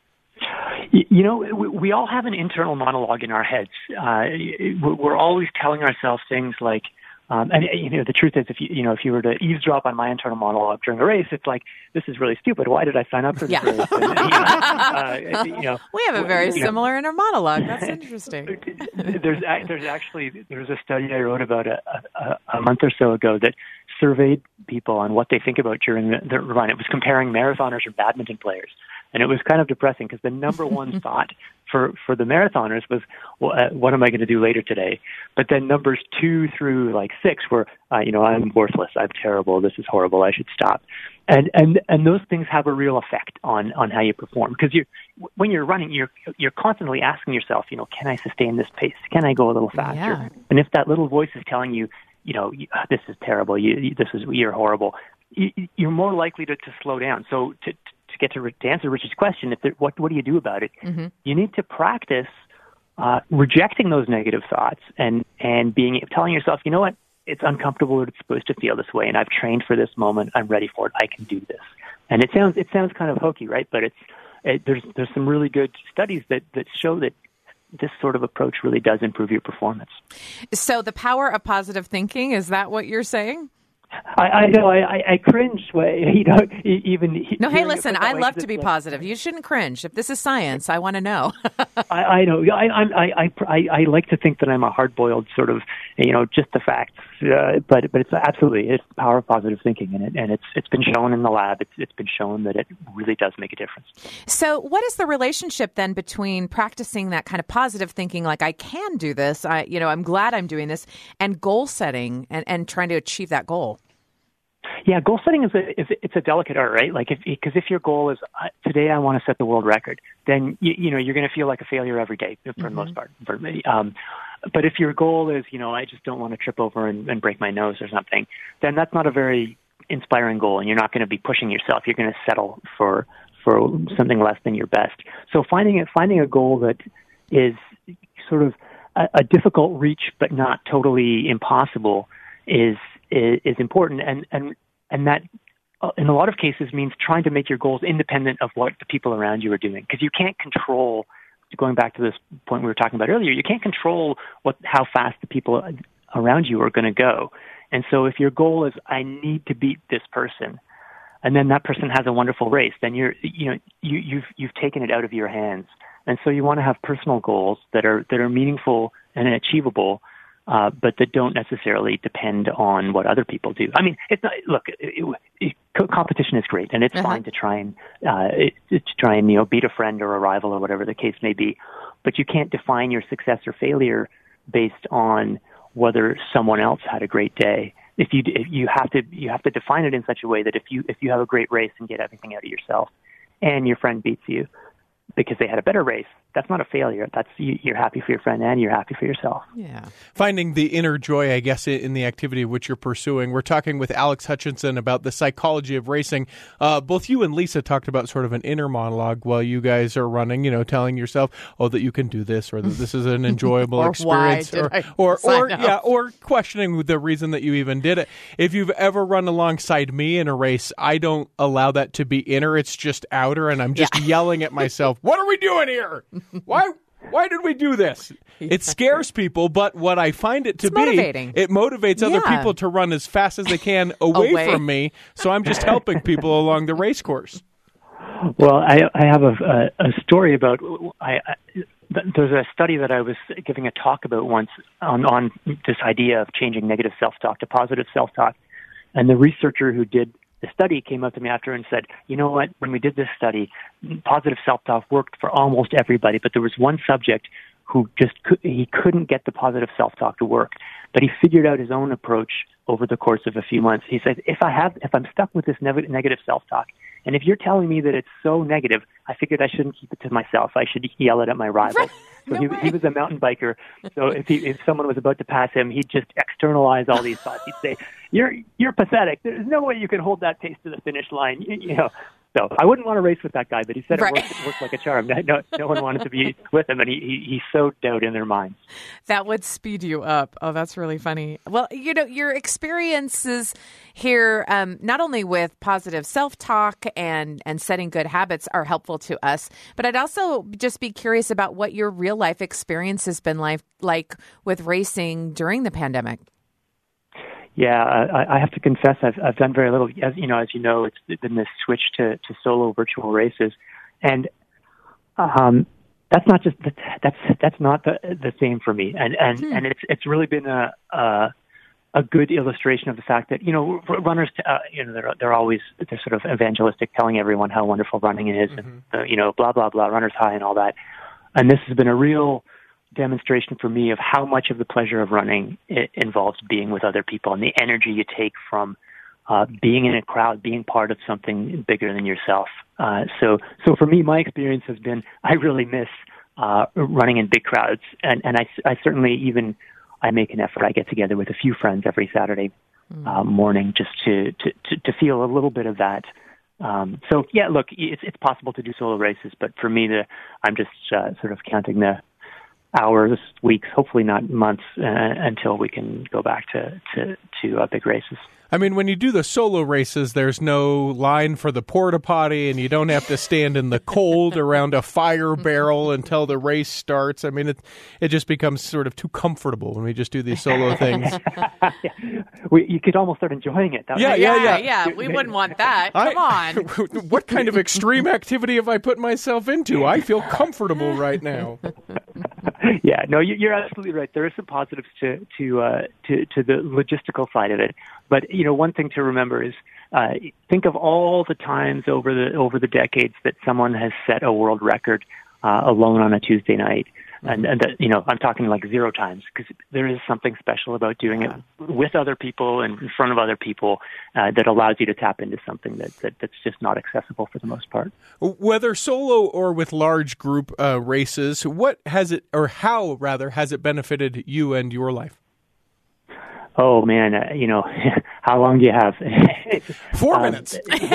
We all have an internal monologue in our heads. We're always telling ourselves things like, the truth is, if you were to eavesdrop on my internal monologue during a race, it's like, this is really stupid. Why did I sign up for this race? And, we have a very similar inner monologue. That's interesting. There's a study I wrote about a month or so ago that surveyed people on what they think about during the run. It was comparing marathoners or badminton players. And it was kind of depressing because the number one thought for the marathoners was, what am I going to do later today? But then numbers 2 through 6 were, I'm worthless, I'm terrible, this is horrible, I should stop. And those things have a real effect on how you perform. Because when you're running, you're constantly asking yourself, can I sustain this pace? Can I go a little faster? Yeah. And if that little voice is telling you, this is terrible, you're horrible, you're more likely to slow down. So to answer Rich's question, what do you do about it? Mm-hmm. You need to practice rejecting those negative thoughts and telling yourself, you know what, it's uncomfortable, it's supposed to feel this way, and I've trained for this moment, I'm ready for it, I can do this. And it sounds kind of hokey, right? But there's some really good studies that show that this sort of approach really does improve your performance. So the power of positive thinking, is that what you're saying? I know. I cringe. Even no. Hey, listen. I love to be positive. You shouldn't cringe. If this is science, I want to know. I know. I like to think that I'm a hard-boiled sort of, just the facts. But it's the power of positive thinking in it, and it's been shown in the lab. It's been shown that it really does make a difference. So, what is the relationship then between practicing that kind of positive thinking, like I can do this, I'm glad I'm doing this, and goal setting and trying to achieve that goal? Yeah, goal setting it's a delicate art, right? Because if your goal is today I want to set the world record, then you're going to feel like a failure every day for the most part. But if your goal is I just don't want to trip over and break my nose or something, then that's not a very inspiring goal, and you're not going to be pushing yourself. You're going to settle for something less than your best. So finding a goal that is sort of a difficult reach but not totally impossible is important, and that in a lot of cases means trying to make your goals independent of what the people around you are doing, because you can't control. Going back to this point we were talking about earlier, you can't control how fast the people around you are going to go. And so if your goal is I need to beat this person, and then that person has a wonderful race, then you've taken it out of your hands. And so you want to have personal goals that are meaningful and achievable, but that don't necessarily depend on what other people do. I mean, it's not. Look, competition is great, and it's fine to try and beat a friend or a rival or whatever the case may be. But you can't define your success or failure based on whether someone else had a great day. If you have to define it in such a way that if you have a great race and get everything out of yourself, and your friend beats you because they had a better race, that's not a failure. That's you're happy for your friend and you're happy for yourself. Yeah. Finding the inner joy, I guess, in the activity which you're pursuing. We're talking with Alex Hutchinson about the psychology of racing. Both you and Lisa talked about sort of an inner monologue while you guys are running, telling yourself, that you can do this, or that this is an enjoyable experience, or questioning the reason that you even did it. If you've ever run alongside me in a race, I don't allow that to be inner. It's just outer, and I'm just yelling at myself, what are we doing here? Why did we do this? It scares people, but what I find it to be, motivating. It motivates other people to run as fast as they can away from me. So I'm just helping people along the race course. Well, I have a story about. There's a study that I was giving a talk about once on this idea of changing negative self-talk to positive self-talk, and the researcher who did the study came up to me after and said, you know what, when we did this study, positive self-talk worked for almost everybody, but there was one subject who he couldn't get the positive self-talk to work. But he figured out his own approach over the course of a few months. He said, if I'm stuck with this negative self-talk, and if you're telling me that it's so negative, I figured I shouldn't keep it to myself. I should yell it at my rivals. So he was a mountain biker. So if someone was about to pass him, he'd just externalize all these thoughts. He'd say, "You're pathetic. There's no way you can hold that pace to the finish line." So I wouldn't want to race with that guy, but he said it worked like a charm. No one wanted to be with him, and he sowed doubt in their minds. That would speed you up. Oh, that's really funny. Well, your experiences here, not only with positive self-talk and setting good habits are helpful to us, but I'd also just be curious about what your real-life experience has been like with racing during the pandemic. Yeah, I have to confess I've done very little. As you know, it's been this switch to solo virtual races, and that's not the same for me. And it's really been a good illustration of the fact that runners they're sort of evangelistic, telling everyone how wonderful running is, and blah blah blah, runners high and all that. And this has been a real demonstration for me of how much of the pleasure of running involves being with other people and the energy you take from being in a crowd, being part of something bigger than yourself. So for me, my experience has been I really miss running in big crowds, and I certainly I make an effort. I get together with a few friends every Saturday morning just to feel a little bit of that. So yeah, look, it's possible to do solo races, but for me, I'm just sort of counting the hours, weeks, hopefully not months, until we can go back to big races. I mean, when you do the solo races, there's no line for the porta potty, and you don't have to stand in the cold around a fire barrel until the race starts. I mean, it just becomes sort of too comfortable when we just do these solo things. You could almost start enjoying it. Yeah. We wouldn't want that. Come on. What kind of extreme activity have I put myself into? I feel comfortable right now. Yeah, no, you're absolutely right. There are some positives to the logistical side of it. But one thing to remember is think of all the times over the decades that someone has set a world record alone on a Tuesday night, and I'm talking like 0 times, because there is something special about doing it with other people and in front of other people that allows you to tap into something that's just not accessible for the most part. Whether solo or with large group races, how has it benefited you and your life? Oh man, how long do you have? 4 minutes.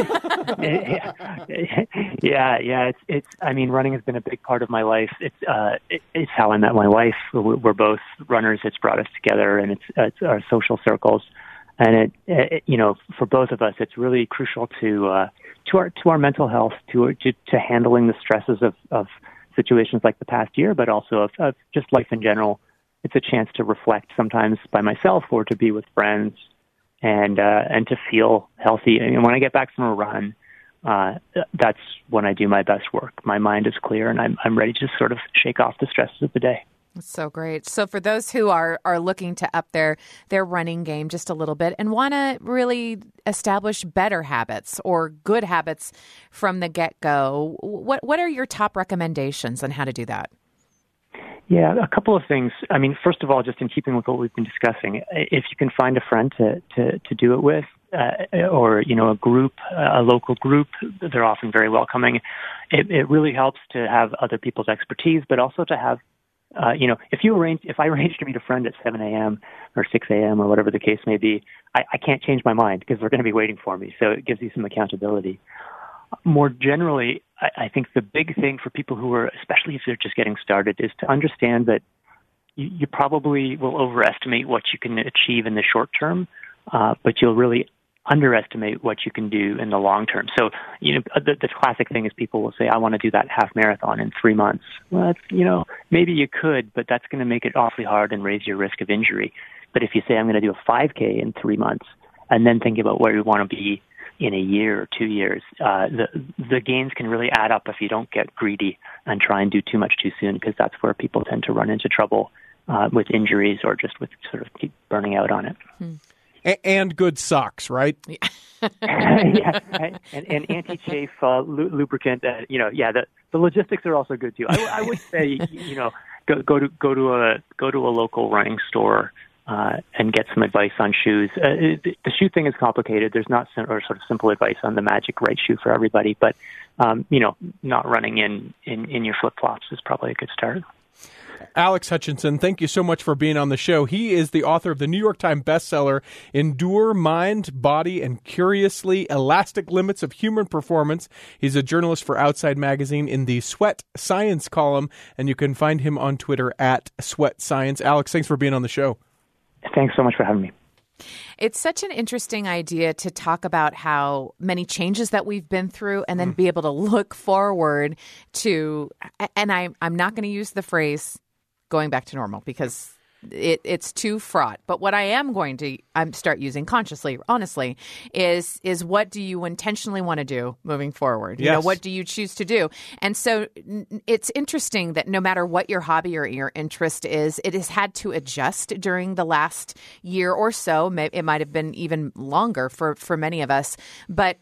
Yeah. It's. I mean, running has been a big part of my life. It's how I met my wife. We're both runners. It's brought us together, and it's our social circles. And for both of us, it's really crucial to our mental health, to handling the stresses of situations like the past year, but also of just life in general. It's a chance to reflect sometimes by myself or to be with friends and to feel healthy. And when I get back from a run, that's when I do my best work. My mind is clear and I'm ready to sort of shake off the stresses of the day. That's so great. So for those who are looking to up their running game just a little bit and want to really establish better habits or good habits from the get-go, what are your top recommendations on how to do that? Yeah, a couple of things. I mean, first of all, just in keeping with what we've been discussing, if you can find a friend to do it with, or a group, a local group, they're often very welcoming. It really helps to have other people's expertise, but also to have, if I arrange to meet a friend at 7 a.m. or 6 a.m. or whatever the case may be, I can't change my mind because they're going to be waiting for me. So it gives you some accountability. More generally, I think the big thing for people who are, especially if they're just getting started, is to understand that you probably will overestimate what you can achieve in the short term, but you'll really underestimate what you can do in the long term. So, the classic thing is people will say, I want to do that half marathon in 3 months. Well, maybe you could, but that's going to make it awfully hard and raise your risk of injury. But if you say, I'm going to do a 5K in 3 months, and then think about where you want to be in a year or 2 years, the gains can really add up if you don't get greedy and try and do too much too soon, because that's where people tend to run into trouble with injuries or just with sort of keep burning out on it. And good socks, right? Yeah, and anti-chafe lubricant. The logistics are also good too. I would say, go to a local running store and get some advice on shoes. The shoe thing is complicated. There's not sort of simple advice on the magic right shoe for everybody, but not running in your flip flops is probably a good start. Alex Hutchinson, thank you so much for being on the show. He is the author of the New York Times bestseller, Endure Mind, Body, and Curiously Elastic Limits of Human Performance. He's a journalist for Outside Magazine in the Sweat Science column, and you can find him on Twitter at Sweat Science. Alex, thanks for being on the show. Thanks so much for having me. It's such an interesting idea to talk about how many changes that we've been through and then be able to look forward to, and I'm not going to use the phrase going back to normal because it's too fraught. But what I am going to start using consciously, honestly, is what do you intentionally want to do moving forward? Yes. What do you choose to do? And so it's interesting that no matter what your hobby or your interest is, it has had to adjust during the last year or so. It might have been even longer for many of us. But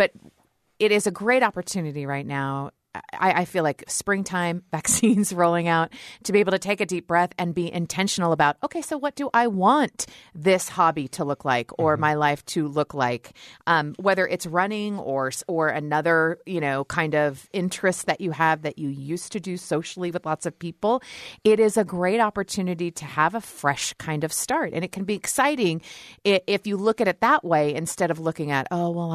it is a great opportunity right now. I feel like springtime, vaccines rolling out, to be able to take a deep breath and be intentional about, okay, so what do I want this hobby to look like or my life to look like? Whether it's running or another, kind of interest that you have that you used to do socially with lots of people, it is a great opportunity to have a fresh kind of start. And it can be exciting if you look at it that way instead of looking at, oh, well,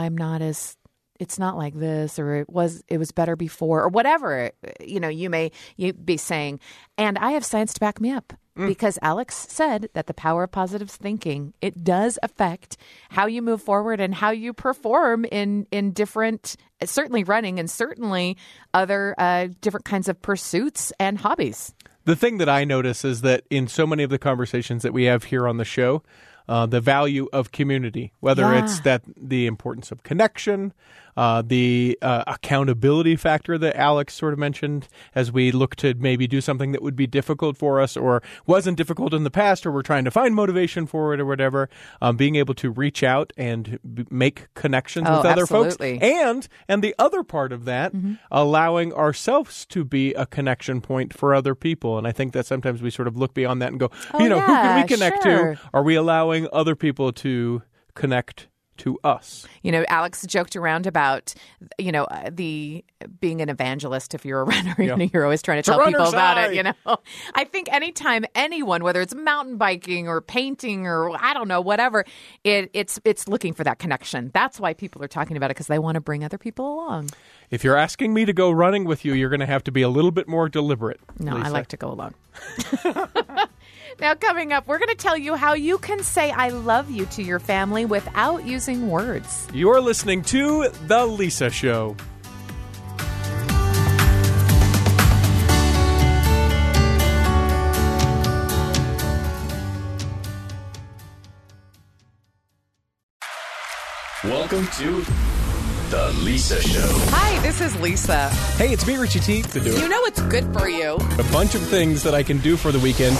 it's not like this, or it was better before, or whatever, you may be saying. And I have science to back me up because Alex said that the power of positive thinking, it does affect how you move forward and how you perform in different, certainly running and certainly other different kinds of pursuits and hobbies. The thing that I notice is that in so many of the conversations that we have here on the show, the value of community, whether it's the importance of connection, the accountability factor that Alex sort of mentioned as we look to maybe do something that would be difficult for us or wasn't difficult in the past, or we're trying to find motivation for it or whatever, being able to reach out and make connections with other folks. And the other part of that, allowing ourselves to be a connection point for other people. And I think that sometimes we sort of look beyond that and go, who can we connect to? Are we allowing other people to connect to us? Alex joked around about, the being an evangelist. If you're a runner, you're always trying to tell people about it. I think anytime anyone, whether it's mountain biking or painting or I don't know, whatever, it's looking for that connection. That's why people are talking about it, because they want to bring other people along. If you're asking me to go running with you, you're going to have to be a little bit more deliberate. No, Lisa. I like to go alone. Now, coming up, we're going to tell you how you can say I love you to your family without using words. You're listening to The Lisa Show. Welcome to The Lisa Show. Hi, this is Lisa. Hey, it's me, Richie T. To do it. You know what's good for you. A bunch of things that I can do for the weekend.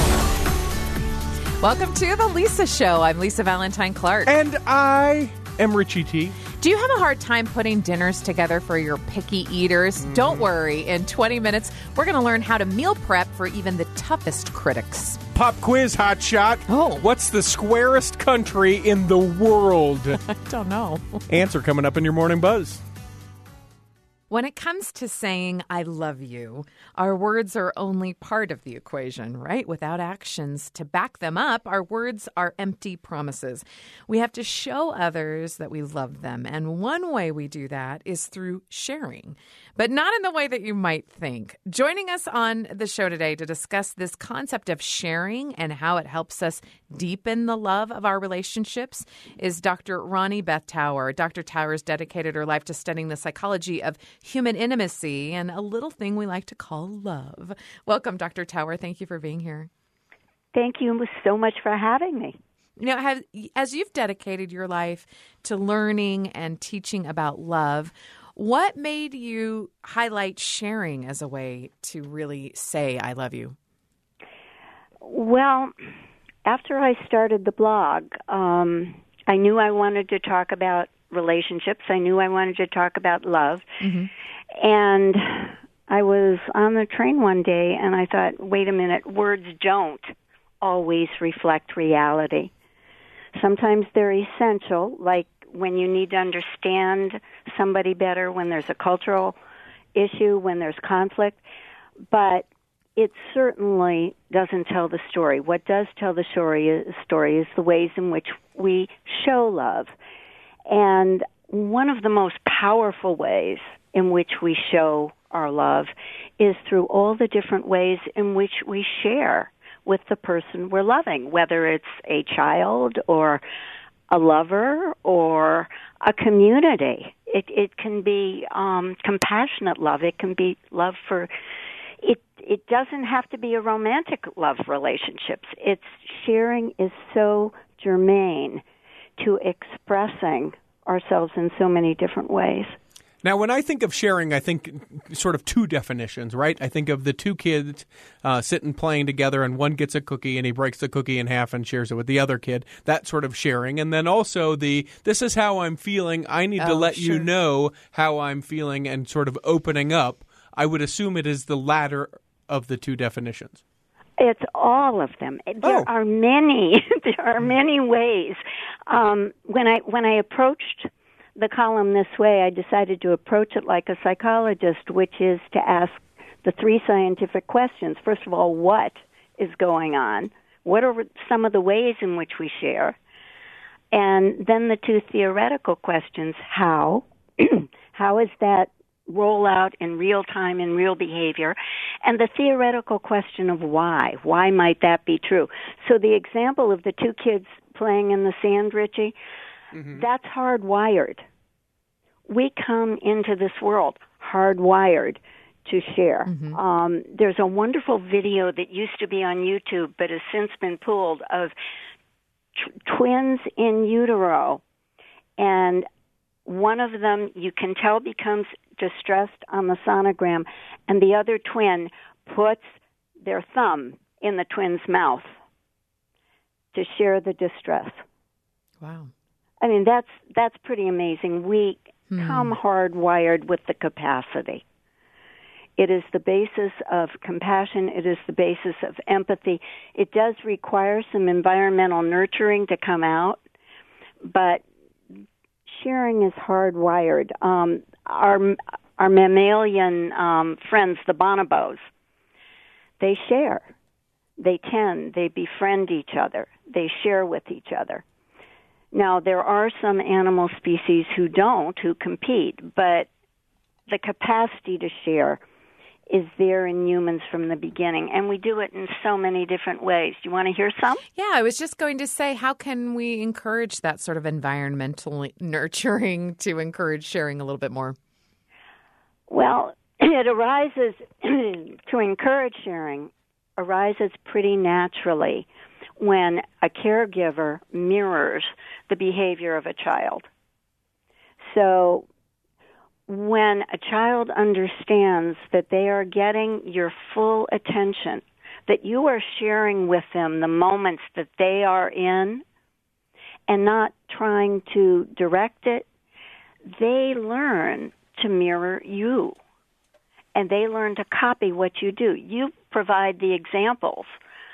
Welcome to The Lisa Show. I'm Lisa Valentine Clark. And I am Richie T. Do you have a hard time putting dinners together for your picky eaters? Don't worry. In 20 minutes, we're going to learn how to meal prep for even the toughest critics. Pop quiz, hotshot. Oh. What's the squarest country in the world? I don't know. Answer coming up in your Morning Buzz. When it comes to saying I love you, our words are only part of the equation, right? Without actions to back them up, our words are empty promises. We have to show others that we love them. And one way we do that is through sharing, but not in the way that you might think. Joining us on the show today to discuss this concept of sharing and how it helps us deepen the love of our relationships is Dr. Ronnie Beth Tower. Dr. Tower has dedicated her life to studying the psychology of human intimacy and a little thing we like to call love. Welcome, Dr. Tower. Thank you for being here. Thank you so much for having me. As you've dedicated your life to learning and teaching about love, what made you highlight sharing as a way to really say I love you? Well, after I started the blog, I knew I wanted to talk about relationships. I knew I wanted to talk about love. Mm-hmm. And I was on the train one day, and I thought, wait a minute, words don't always reflect reality. Sometimes they're essential, like when you need to understand somebody better, when there's a cultural issue, when there's conflict. But it certainly doesn't tell the story. What does tell the story is the ways in which we show love. And one of the most powerful ways in which we show our love is through all the different ways in which we share with the person we're loving, whether it's a child or a lover or a community. It can be compassionate love. It can be love for... It doesn't have to be a romantic love relationships. It's sharing is so germane to expressing ourselves in so many different ways. Now, when I think of sharing, I think sort of two definitions, right? I think of the two kids sitting playing together, and one gets a cookie and he breaks the cookie in half and shares it with the other kid. That sort of sharing. And then also this is how I'm feeling. I need to let you know how I'm feeling, and sort of opening up. I would assume it is the latter of the two definitions. It's all of them. There are many. There are many ways. When I approached the column this way, I decided to approach it like a psychologist, which is to ask the three scientific questions. First of all, what is going on? What are some of the ways in which we share? And then the two theoretical questions, how? How is that roll out in real time, in real behavior? And the theoretical question of why. Why might that be true? So the example of the two kids playing in the sand, Richie, that's hardwired. We come into this world hardwired to share. There's a wonderful video that used to be on YouTube but has since been pulled of twins in utero, and one of them you can tell becomes distressed on the sonogram, and the other twin puts their thumb in the twin's mouth to share the distress. Wow. I mean, that's pretty amazing. We come hardwired with the capacity. It is the basis of compassion. It is the basis of empathy. It does require some environmental nurturing to come out, but sharing is hardwired. Our mammalian friends, the bonobos, they share. They tend. They befriend each other. They share with each other. Now, there are some animal species who don't, who compete, but the capacity to share is there in humans from the beginning, and we do it in so many different ways. Do you want to hear some? Yeah, I was just going to say, how can we encourage that sort of environmental nurturing to encourage sharing a little bit more? Well, it arises, to encourage sharing, arises pretty naturally when a caregiver mirrors the behavior of a child. So when a child understands that they are getting your full attention, that you are sharing with them the moments that they are in and not trying to direct it, they learn to mirror you. And they learn to copy what you do. You provide the examples.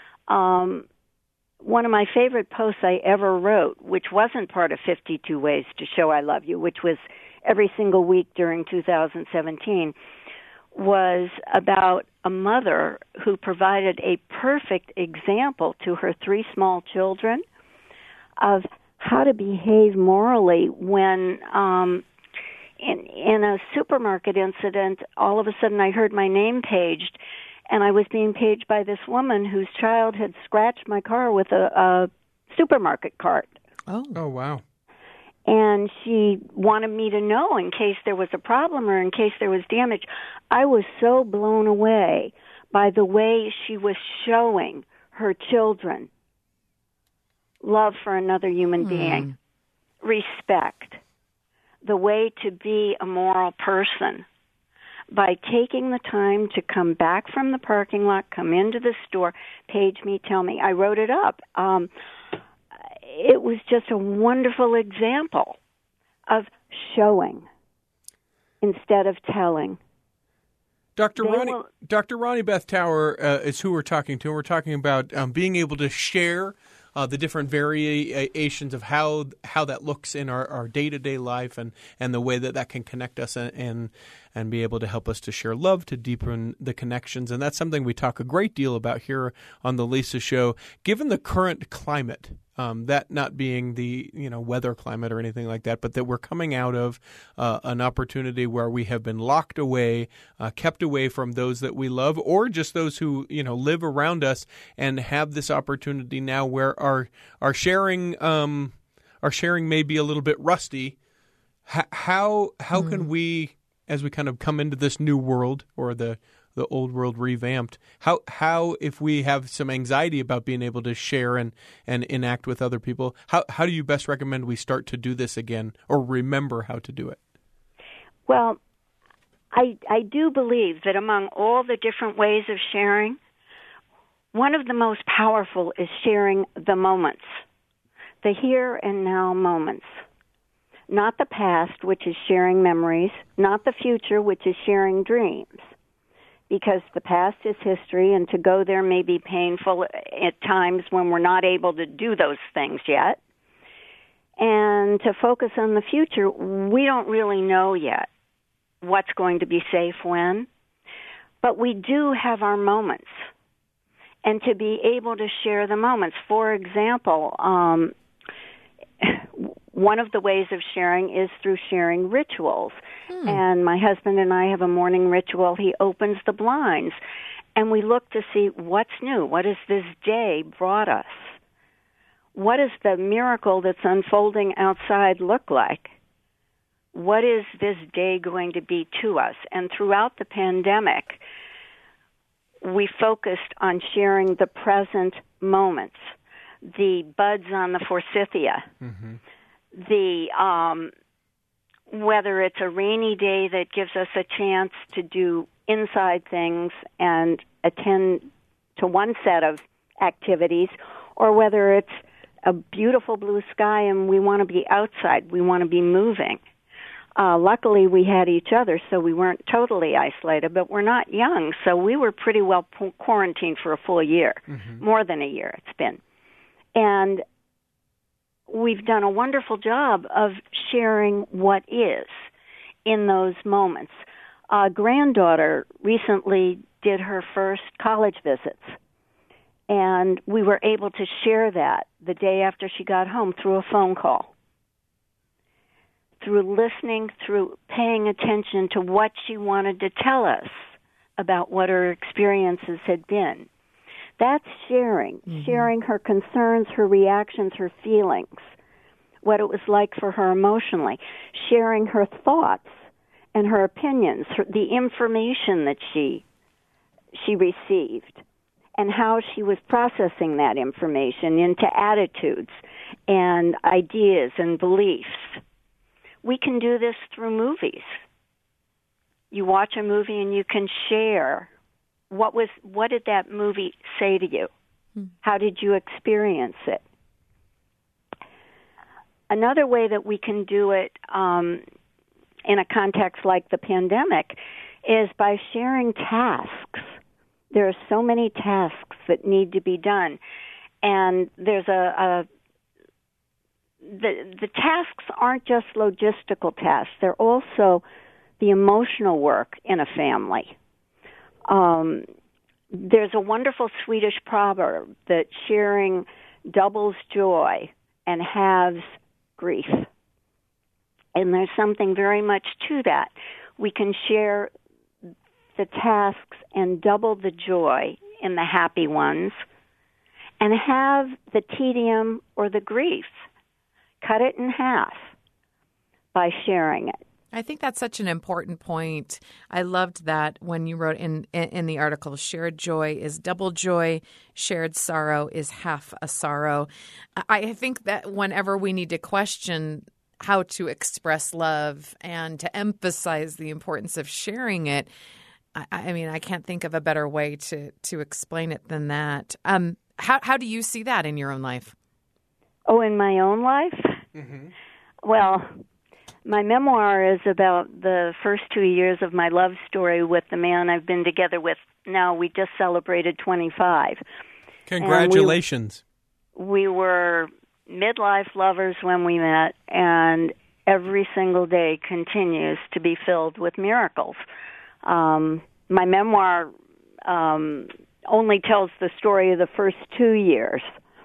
One of my favorite posts I ever wrote, which wasn't part of 52 Ways to Show I Love You, which was every single week during 2017, was about a mother who provided a perfect example to her three small children of how to behave morally when in a supermarket incident, all of a sudden I heard my name paged, and I was being paged by this woman whose child had scratched my car with a supermarket cart. Oh, wow. And she wanted me to know in case there was a problem or in case there was damage. I was so blown away by the way she was showing her children love for another human being, respect, the way to be a moral person by taking the time to come back from the parking lot, come into the store, page me, tell me. I wrote it up. It was just a wonderful example of showing instead of telling. Dr. Ronnie Beth Tower is who we're talking to. We're talking about being able to share the different variations of how that looks in our day-to-day life and the way that can connect us and be able to help us to share love, to deepen the connections. And that's something we talk a great deal about here on The Lisa Show. Given the current climate, that not being the weather climate or anything like that, but that we're coming out of an opportunity where we have been locked away, kept away from those that we love, or just those who live around us, and have this opportunity now where our sharing may be a little bit rusty. How can we, as we kind of come into this new world, or the old world revamped, how if we have some anxiety about being able to share and enact with other people, how do you best recommend we start to do this again, or remember how to do it? Well, I do believe that among all the different ways of sharing, one of the most powerful is sharing the moments, the here and now moments. Not the past, which is sharing memories, not the future, which is sharing dreams. Because the past is history, and to go there may be painful at times when we're not able to do those things yet. And to focus on the future, we don't really know yet what's going to be safe when. But we do have our moments. And to be able to share the moments. For example, one of the ways of sharing is through sharing rituals. And my husband and I have a morning ritual. He opens the blinds, and we look to see what's new. What has this day brought us? What does the miracle that's unfolding outside look like? What is this day going to be to us? And throughout the pandemic, we focused on sharing the present moments, the buds on the forsythia, whether it's a rainy day that gives us a chance to do inside things and attend to one set of activities, or whether it's a beautiful blue sky and we want to be outside, we want to be moving. Luckily, we had each other, so we weren't totally isolated, but we're not young, so we were pretty well quarantined for a full year, more than a year it's been. And we've done a wonderful job of sharing what is in those moments. A granddaughter recently did her first college visits, and we were able to share that the day after she got home through a phone call, through listening, through paying attention to what she wanted to tell us about what her experiences had been. That's sharing, sharing her concerns, her reactions, her feelings, what it was like for her emotionally, sharing her thoughts and her opinions, the information that she received, and how she was processing that information into attitudes and ideas and beliefs. We can do this through movies. You watch a movie and you can share what did that movie say to you? How did you experience it? Another way that we can do it in a context like the pandemic is by sharing tasks. There are so many tasks that need to be done, and there's the tasks aren't just logistical tasks. They're also the emotional work in a family. There's a wonderful Swedish proverb that sharing doubles joy and halves grief. And there's something very much to that. We can share the tasks and double the joy in the happy ones, and have the tedium or the grief. Cut it in half by sharing it. I think that's such an important point. I loved that when you wrote in the article, shared joy is double joy, shared sorrow is half a sorrow. I think that whenever we need to question how to express love and to emphasize the importance of sharing it. I mean, I can't think of a better way to explain it than that. How do you see that in your own life? Oh, in my own life? Mm-hmm. Well, my memoir is about the first 2 years of my love story with the man I've been together with. Now, we just celebrated 25. Congratulations. We were midlife lovers when we met, and every single day continues to be filled with miracles. My memoir only tells the story of the first 2 years.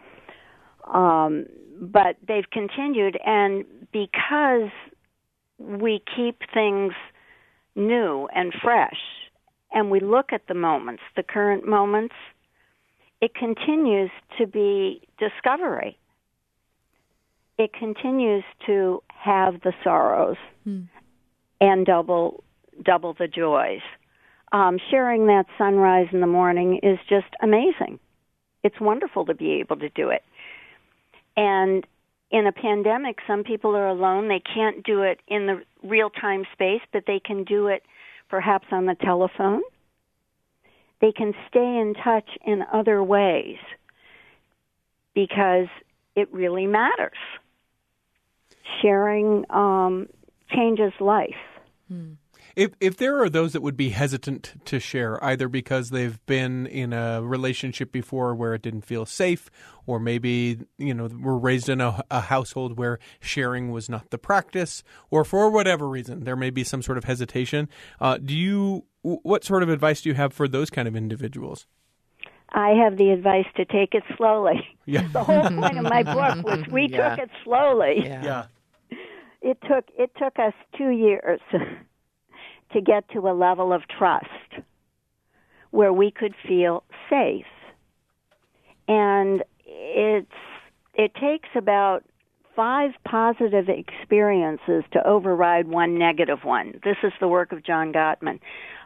But they've continued, and because we keep things new and fresh, and we look at the moments, the current moments, it continues to be discovery. It continues to have the sorrows and double the joys. Sharing that sunrise in the morning is just amazing. It's wonderful to be able to do it. And in a pandemic, some people are alone. They can't do it in the real-time space, but they can do it perhaps on the telephone. They can stay in touch in other ways because it really matters. Sharing changes life. If there are those that would be hesitant to share, either because they've been in a relationship before where it didn't feel safe, or maybe were raised in a household where sharing was not the practice, or for whatever reason there may be some sort of hesitation, what sort of advice do you have for those kind of individuals? I have the advice to take it slowly. Yeah. The whole point of my book was we took it slowly. Yeah. It took us 2 years to get to a level of trust where we could feel safe. And it takes about 5 positive experiences to override one negative one. This is the work of John Gottman.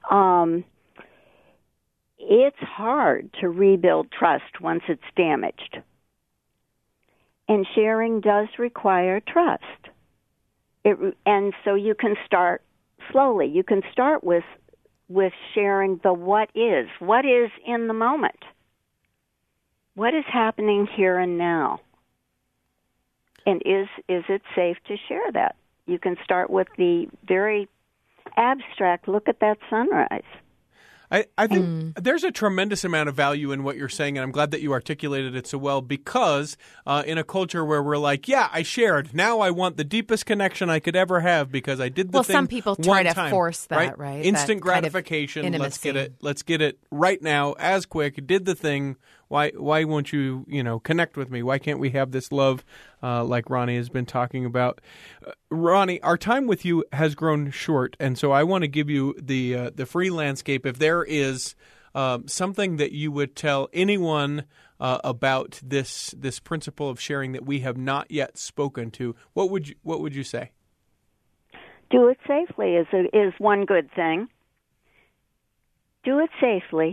It's hard to rebuild trust once it's damaged. And sharing does require trust. And so you can start slowly. You can start with sharing the what is. What is in the moment? What is happening here and now? And is it safe to share that? You can start with the very abstract, look at that sunrise. I think there's a tremendous amount of value in what you're saying, and I'm glad that you articulated it so well, because in a culture where we're like, yeah, I shared. Now I want the deepest connection I could ever have because I did the thing some people try to time, force that, right? Instant gratification. Kind of let's get it right now, as quick. Did the thing. Why won't you, connect with me? Why can't we have this love like Ronnie has been talking about? Ronnie, our time with you has grown short, and so I want to give you the free landscape. If there is something that you would tell anyone about this principle of sharing that we have not yet spoken to, what would you say? Do it safely is one good thing. Do it safely.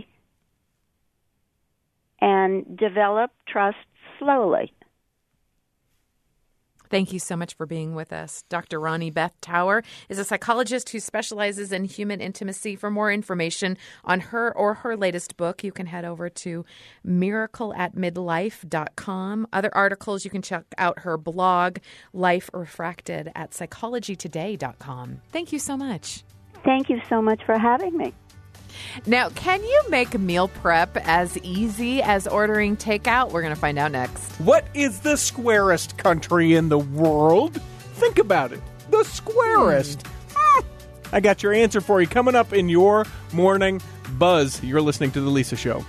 And develop trust slowly. Thank you so much for being with us. Dr. Ronnie Beth Tower is a psychologist who specializes in human intimacy. For more information on her or her latest book, you can head over to miracleatmidlife.com. Other articles, you can check out her blog, Life Refracted, at psychologytoday.com. Thank you so much. Thank you so much for having me. Now, can you make meal prep as easy as ordering takeout? We're going to find out next. What is the squarest country in the world? Think about it. The squarest. I got your answer for you coming up in your Morning Buzz. You're listening to The Lisa Show.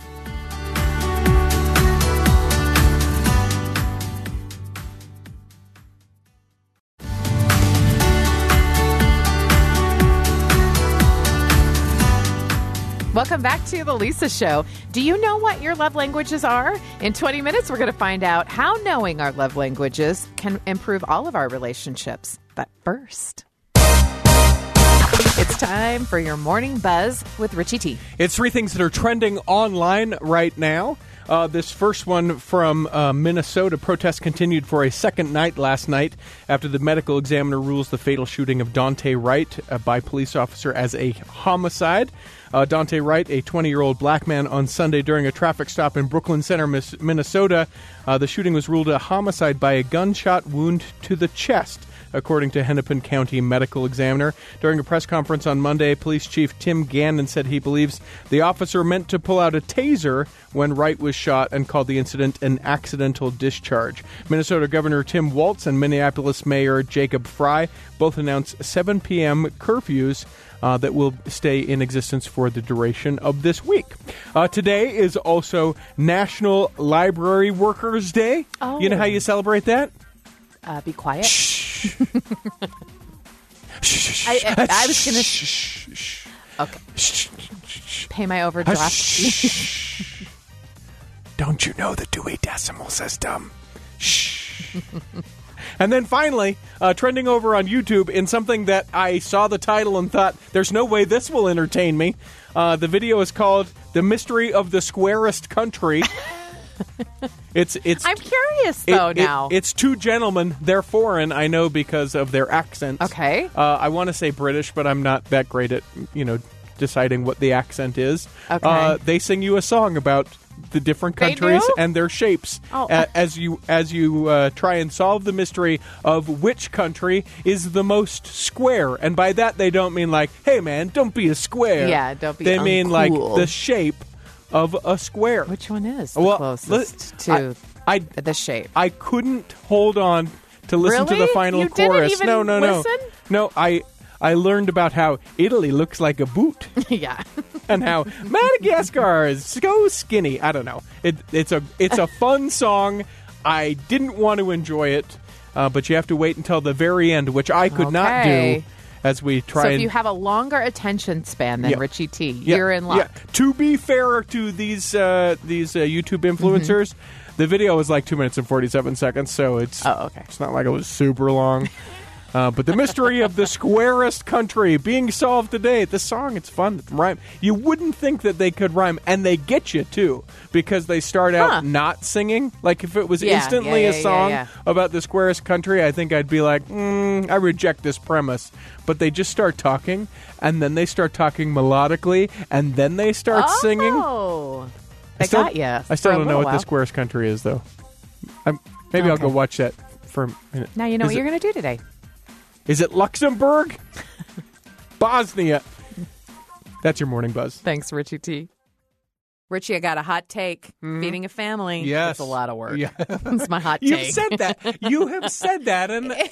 Welcome back to The Lisa Show. Do you know what your love languages are? In 20 minutes, we're going to find out how knowing our love languages can improve all of our relationships. But first, it's time for your Morning Buzz with Richie T. It's 3 things that are trending online right now. This first one from Minnesota. Protests continued for a second night last night after the medical examiner rules the fatal shooting of Dante Wright by police officer as a homicide. Dante Wright, a 20-year-old black man, on Sunday during a traffic stop in Brooklyn Center, Minnesota. The shooting was ruled a homicide by a gunshot wound to the chest, according to Hennepin County Medical Examiner. During a press conference on Monday, Police Chief Tim Gannon said he believes the officer meant to pull out a taser when Wright was shot and called the incident an accidental discharge. Minnesota Governor Tim Walz and Minneapolis Mayor Jacob Frey both announced 7 p.m. curfews that will stay in existence for the duration of this week. Today is also National Library Workers Day. Oh. You know how you celebrate that? Be quiet. I was going to... Okay. Pay my overdraft. Don't you know the Dewey Decimal System? Shh. And then finally, trending over on YouTube in something that I saw the title and thought, there's no way this will entertain me. The video is called The Mystery of the Squarest Country. It's. I'm curious, though, now. It's two gentlemen. They're foreign, I know, because of their accents. Okay. I want to say British, but I'm not that great at, deciding what the accent is. Okay. They sing you a song about the different countries and their shapes as you try and solve the mystery of which country is the most square. And by that, they don't mean like, hey, man, don't be a square. Yeah, don't be They mean uncool. like the shape of a square. Which one is the closest to the shape? I couldn't hold on to listen to the final You chorus. Didn't even listen? No, I learned about how Italy looks like a boot. Yeah. And how Madagascar is so skinny. I don't know. It's a fun song. I didn't want to enjoy it, but you have to wait until the very end, which I could not do as we try. So if you have a longer attention span than Richie T, you're in luck. Yeah. To be fair to these YouTube influencers, the video was like 2 minutes and 47 seconds, so it's not like it was super long. But the mystery of the squarest country being solved today. The song, it's fun to rhyme. You wouldn't think that they could rhyme, and they get you, too, because they start out not singing. Like, if it was instantly a song about the squarest country, I think I'd be like, I reject this premise. But they just start talking, and then they start talking melodically, and then they start singing. Oh, they got you. I still don't know what the squarest country is, though. Maybe I'll go watch that for a minute. Now you know what you're going to do today. Is it Luxembourg? Bosnia. That's your morning buzz. Thanks, Richie T. Richie, I got a hot take. Feeding a family. Yes. It's a lot of work. Yeah. It's my hot You've take. said that. You have said that.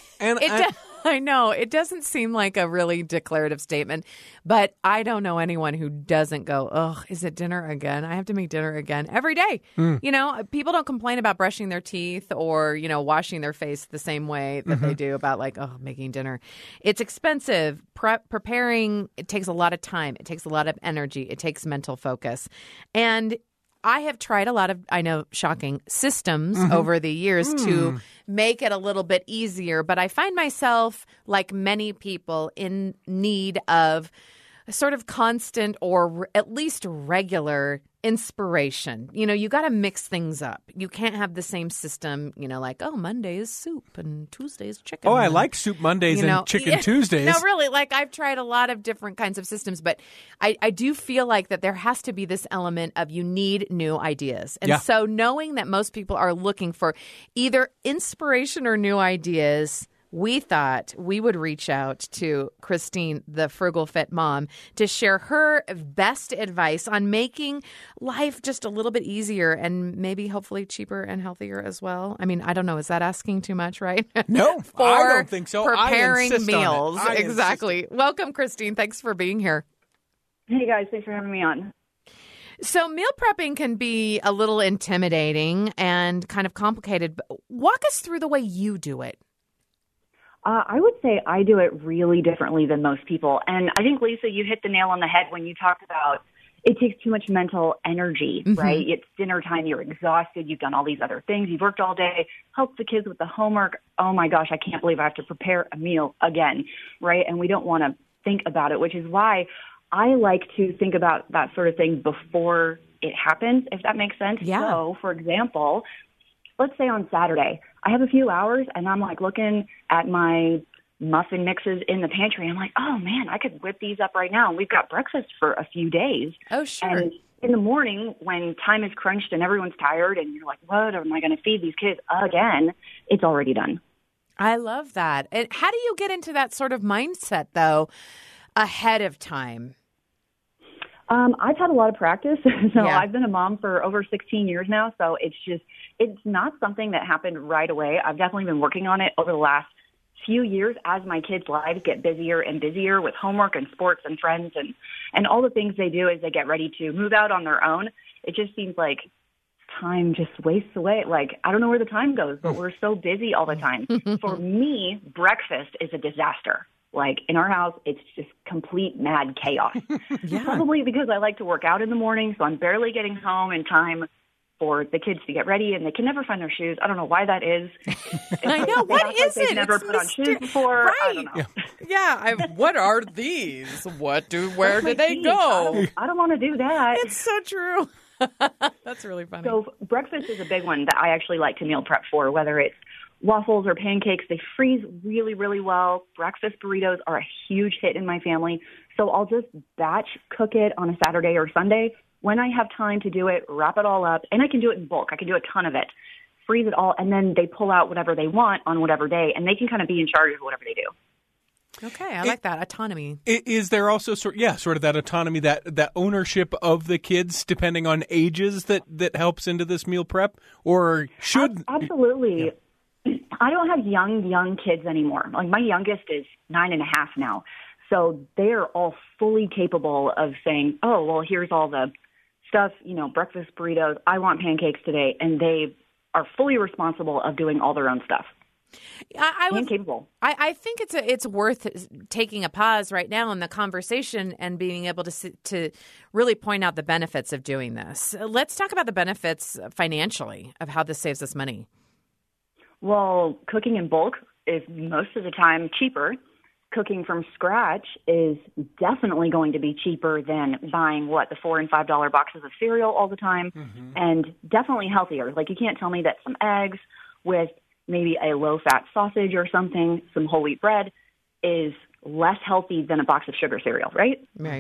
I know. It doesn't seem like a really declarative statement, but I don't know anyone who doesn't go, ugh, is it dinner again? I have to make dinner again every day. People don't complain about brushing their teeth or, washing their face the same way that they do about making dinner. It's expensive. Preparing, it takes a lot of time. It takes a lot of energy. It takes mental focus. And I have tried a lot of, I know, shocking systems over the years to make it a little bit easier. But I find myself, like many people, in need of a sort of constant or at least regular inspiration. You got to mix things up. You can't have the same system, like, Monday is soup and Tuesday is chicken. Oh, I like Soup Mondays and Chicken Tuesdays. No, really, I've tried a lot of different kinds of systems, but I do feel like that there has to be this element of you need new ideas. And so knowing that most people are looking for either inspiration or new ideas, we thought we would reach out to Christine, the Frugal Fit Mom, to share her best advice on making life just a little bit easier and maybe hopefully cheaper and healthier as well. I mean, I don't know. Is that asking too much, right? No, I don't think so. Preparing I insist meals. on it. Exactly. Welcome, Christine. Thanks for being here. Hey, guys. Thanks for having me on. So meal prepping can be a little intimidating and kind of complicated. But walk us through the way you do it. I would say I do it really differently than most people. And I think, Lisa, you hit the nail on the head when you talked about it takes too much mental energy, right? It's dinner time. You're exhausted. You've done all these other things. You've worked all day, helped the kids with the homework. Oh, my gosh, I can't believe I have to prepare a meal again, right? And we don't want to think about it, which is why I like to think about that sort of thing before it happens, if that makes sense. Yeah. So, for example, let's say on Saturday, I have a few hours and I'm like looking at my muffin mixes in the pantry. I'm like, oh man, I could whip these up right now. And we've got breakfast for a few days. Oh, sure. And in the morning when time is crunched and everyone's tired and you're like, what am I going to feed these kids again? It's already done. I love that. And how do you get into that sort of mindset, though, ahead of time? I've had a lot of practice. So Yeah. I've been a mom for over 16 years now. So it's not something that happened right away. I've definitely been working on it over the last few years as my kids' lives get busier and busier with homework and sports and friends and all the things they do as they get ready to move out on their own. It just seems like time just wastes away. Like, I don't know where the time goes, but we're so busy all the time. For me, breakfast is a disaster. Like, in our house, it's just complete mad chaos. Yeah. Probably because I like to work out in the morning, so I'm barely getting home in time for the kids to get ready, and they can never find their shoes. I don't know why that is. I know. What is They've it? never It's put on shoes before. Right. I don't know. Yeah. What are these? Where did they Geez, go? I don't want to do that. It's so true. That's really funny. So breakfast is a big one that I actually like to meal prep for, whether it's waffles or pancakes. They freeze really, really well. Breakfast burritos are a huge hit in my family. So I'll just batch cook it on a Saturday or Sunday. When I have time to do it, wrap it all up, and I can do it in bulk. I can do a ton of it, freeze it all, and then they pull out whatever they want on whatever day, and they can kind of be in charge of whatever they do. Okay, I like that. Autonomy. Is there also sort of that autonomy, that ownership of the kids, depending on ages, that helps into this meal prep, or should absolutely? Yeah. I don't have young kids anymore. Like, my youngest is 9.5 now, so they are all fully capable of saying, "Oh, well, here's all the stuff, breakfast burritos. I want pancakes today," and they are fully responsible of doing all their own stuff. And capable. I think it's worth taking a pause right now in the conversation and being able to really point out the benefits of doing this. Let's talk about the benefits financially of how this saves us money. Well, cooking in bulk is most of the time cheaper. Cooking from scratch is definitely going to be cheaper than buying the $4 and $5 boxes of cereal all the time, and definitely healthier. Like, you can't tell me that some eggs with maybe a low-fat sausage or something, some whole wheat bread, is less healthy than a box of sugar cereal, right? Right.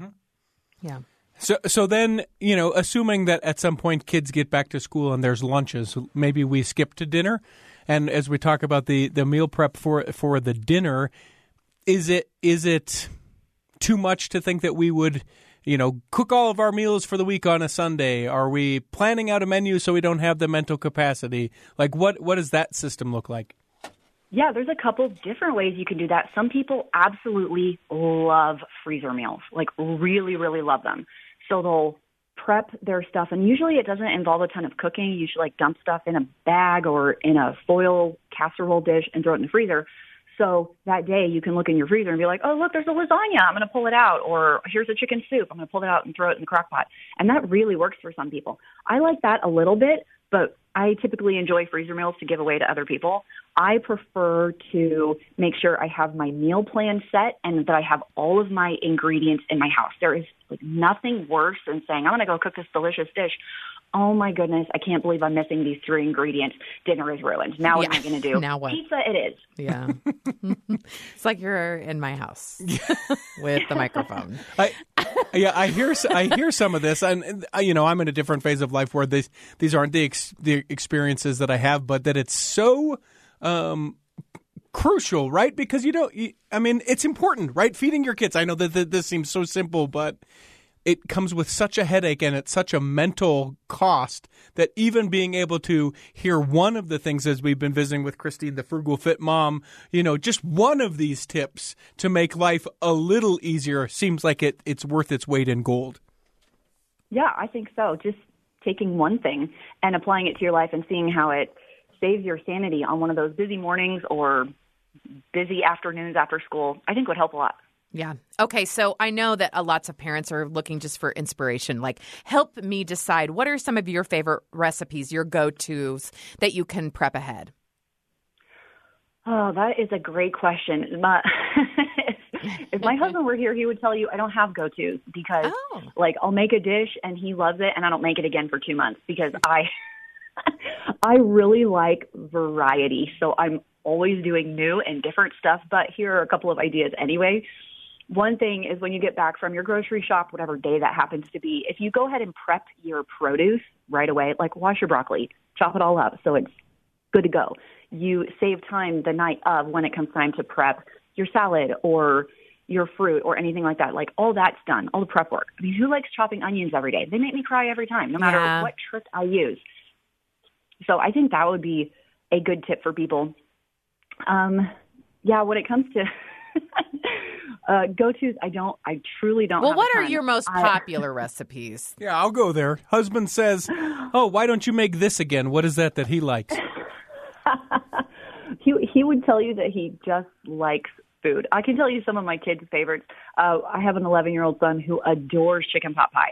Yeah. So then, assuming that at some point kids get back to school and there's lunches, maybe we skip to dinner, and as we talk about the meal prep for the dinner. Is it too much to think that we would, cook all of our meals for the week on a Sunday? Are we planning out a menu so we don't have the mental capacity? Like, what does that system look like? Yeah, there's a couple different ways you can do that. Some people absolutely love freezer meals, like really, really love them. So they'll prep their stuff, and usually it doesn't involve a ton of cooking. You should dump stuff in a bag or in a foil casserole dish and throw it in the freezer. So that day you can look in your freezer and be like, oh, look, there's a lasagna. I'm going to pull it out. Or here's a chicken soup. I'm going to pull it out and throw it in the crock pot. And that really works for some people. I like that a little bit, but I typically enjoy freezer meals to give away to other people. I prefer to make sure I have my meal plan set and that I have all of my ingredients in my house. There is nothing worse than saying, I'm going to go cook this delicious dish. Oh, my goodness, I can't believe I'm missing these 3 ingredients. Dinner is ruined. Now what am I going to do? Now what? Pizza it is. Yeah. It's like you're in my house with the microphone. I hear some of this, and I'm in a different phase of life where these aren't the experiences that I have, but that it's so crucial, right? Because it's important, right? Feeding your kids. I know that this seems so simple, but it comes with such a headache and it's such a mental cost that even being able to hear one of the things, as we've been visiting with Christine, the Frugal Fit Mom, just one of these tips to make life a little easier seems like it's worth its weight in gold. Yeah, I think so. Just taking one thing and applying it to your life and seeing how it saves your sanity on one of those busy mornings or busy afternoons after school, I think would help a lot. Yeah. Okay. So I know that lots of parents are looking just for inspiration. Like, help me decide, what are some of your favorite recipes, your go-tos that you can prep ahead? Oh, that is a great question. If my husband were here, he would tell you I don't have go-tos because, like, I'll make a dish and he loves it, and I don't make it again for 2 months because I really like variety. So I'm always doing new and different stuff. But here are a couple of ideas anyway. One thing is when you get back from your grocery shop, whatever day that happens to be, if you go ahead and prep your produce right away, like wash your broccoli, chop it all up so it's good to go. You save time the night of when it comes time to prep your salad or your fruit or anything like that. Like all that's done, all the prep work. I mean, who likes chopping onions every day? They make me cry every time, no matter what trick I use. So I think that would be a good tip for people. When it comes to go-tos, I truly don't Well, have what a are ton. your most popular recipes? Yeah, I'll go there. Husband says, "Oh, why don't you make this again?" What is that he likes? He would tell you that he just likes food. I can tell you some of my kids' favorites. I have an 11-year-old son who adores chicken pot pie,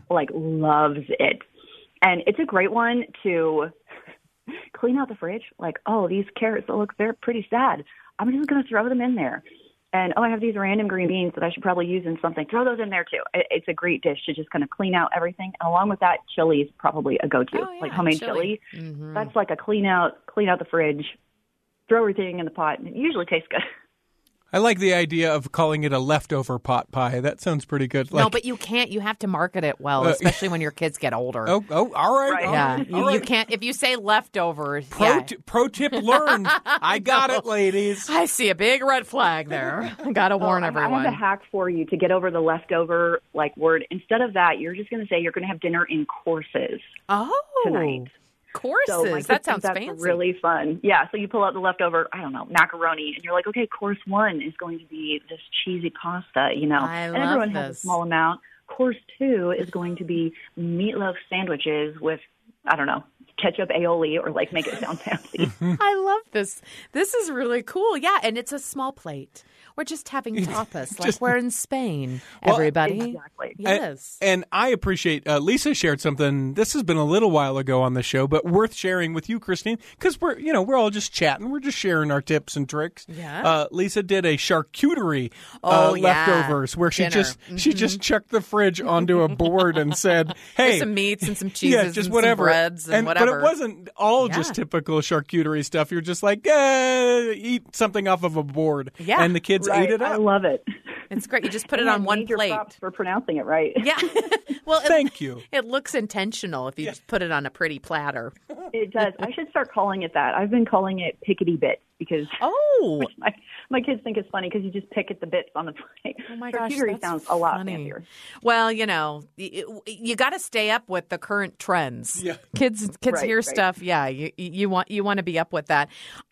loves it. And it's a great one to clean out the fridge. Like, oh, these carrots look pretty sad. I'm just going to throw them in there. And, I have these random green beans that I should probably use in something. Throw those in there, too. It's a great dish to just kind of clean out everything. And along with that, chili is probably a go-to. Like homemade chili. Mm-hmm. That's like a clean out the fridge, throw everything in the pot, and it usually tastes good. I like the idea of calling it a leftover pot pie. That sounds pretty good. No, but you can't. You have to market it well, especially when your kids get older. Oh, all right. Yeah, all right. you can't. If you say leftovers, Pro tip learned. I got it, ladies. I see a big red flag there. Got to warn everyone. I have a hack for you to get over the leftover word. Instead of that, you're just going to say you're going to have dinner in courses tonight. Courses? So that sounds that's fancy. Really fun. Yeah, so you pull out the leftover, macaroni, and you're like, okay, course one is going to be this cheesy pasta, and everyone has a small amount. Course two is going to be meatloaf sandwiches with, ketchup aioli, or make it sound fancy. I love this. This is really cool. Yeah, and it's a small plate. We're just having tapas, we're in Spain, everybody. Exactly. Yes. And I appreciate, Lisa shared something, this has been a little while ago on the show, but worth sharing with you, Christine, because we're all just chatting. We're just sharing our tips and tricks. Yeah. Lisa did a charcuterie leftovers where she just chucked the fridge onto a board and said, hey. With some meats and some cheeses just and whatever. some breads and whatever. But it wasn't all just typical charcuterie stuff. You're just like, eat something off of a board. Yeah. And the kids ate it up. I love it. It's great. You just put it on one major plate. Props for pronouncing it right. Yeah. Well, thank you. It looks intentional if you just put it on a pretty platter. It does. I should start calling it that. I've been calling it pickety bits because my kids think it's funny because you just pick at the bits on the plate. Oh my gosh, charcuterie sounds a lot fancier. Well, you got to stay up with the current trends. Yeah. Kids hear stuff. Yeah, you want to be up with that.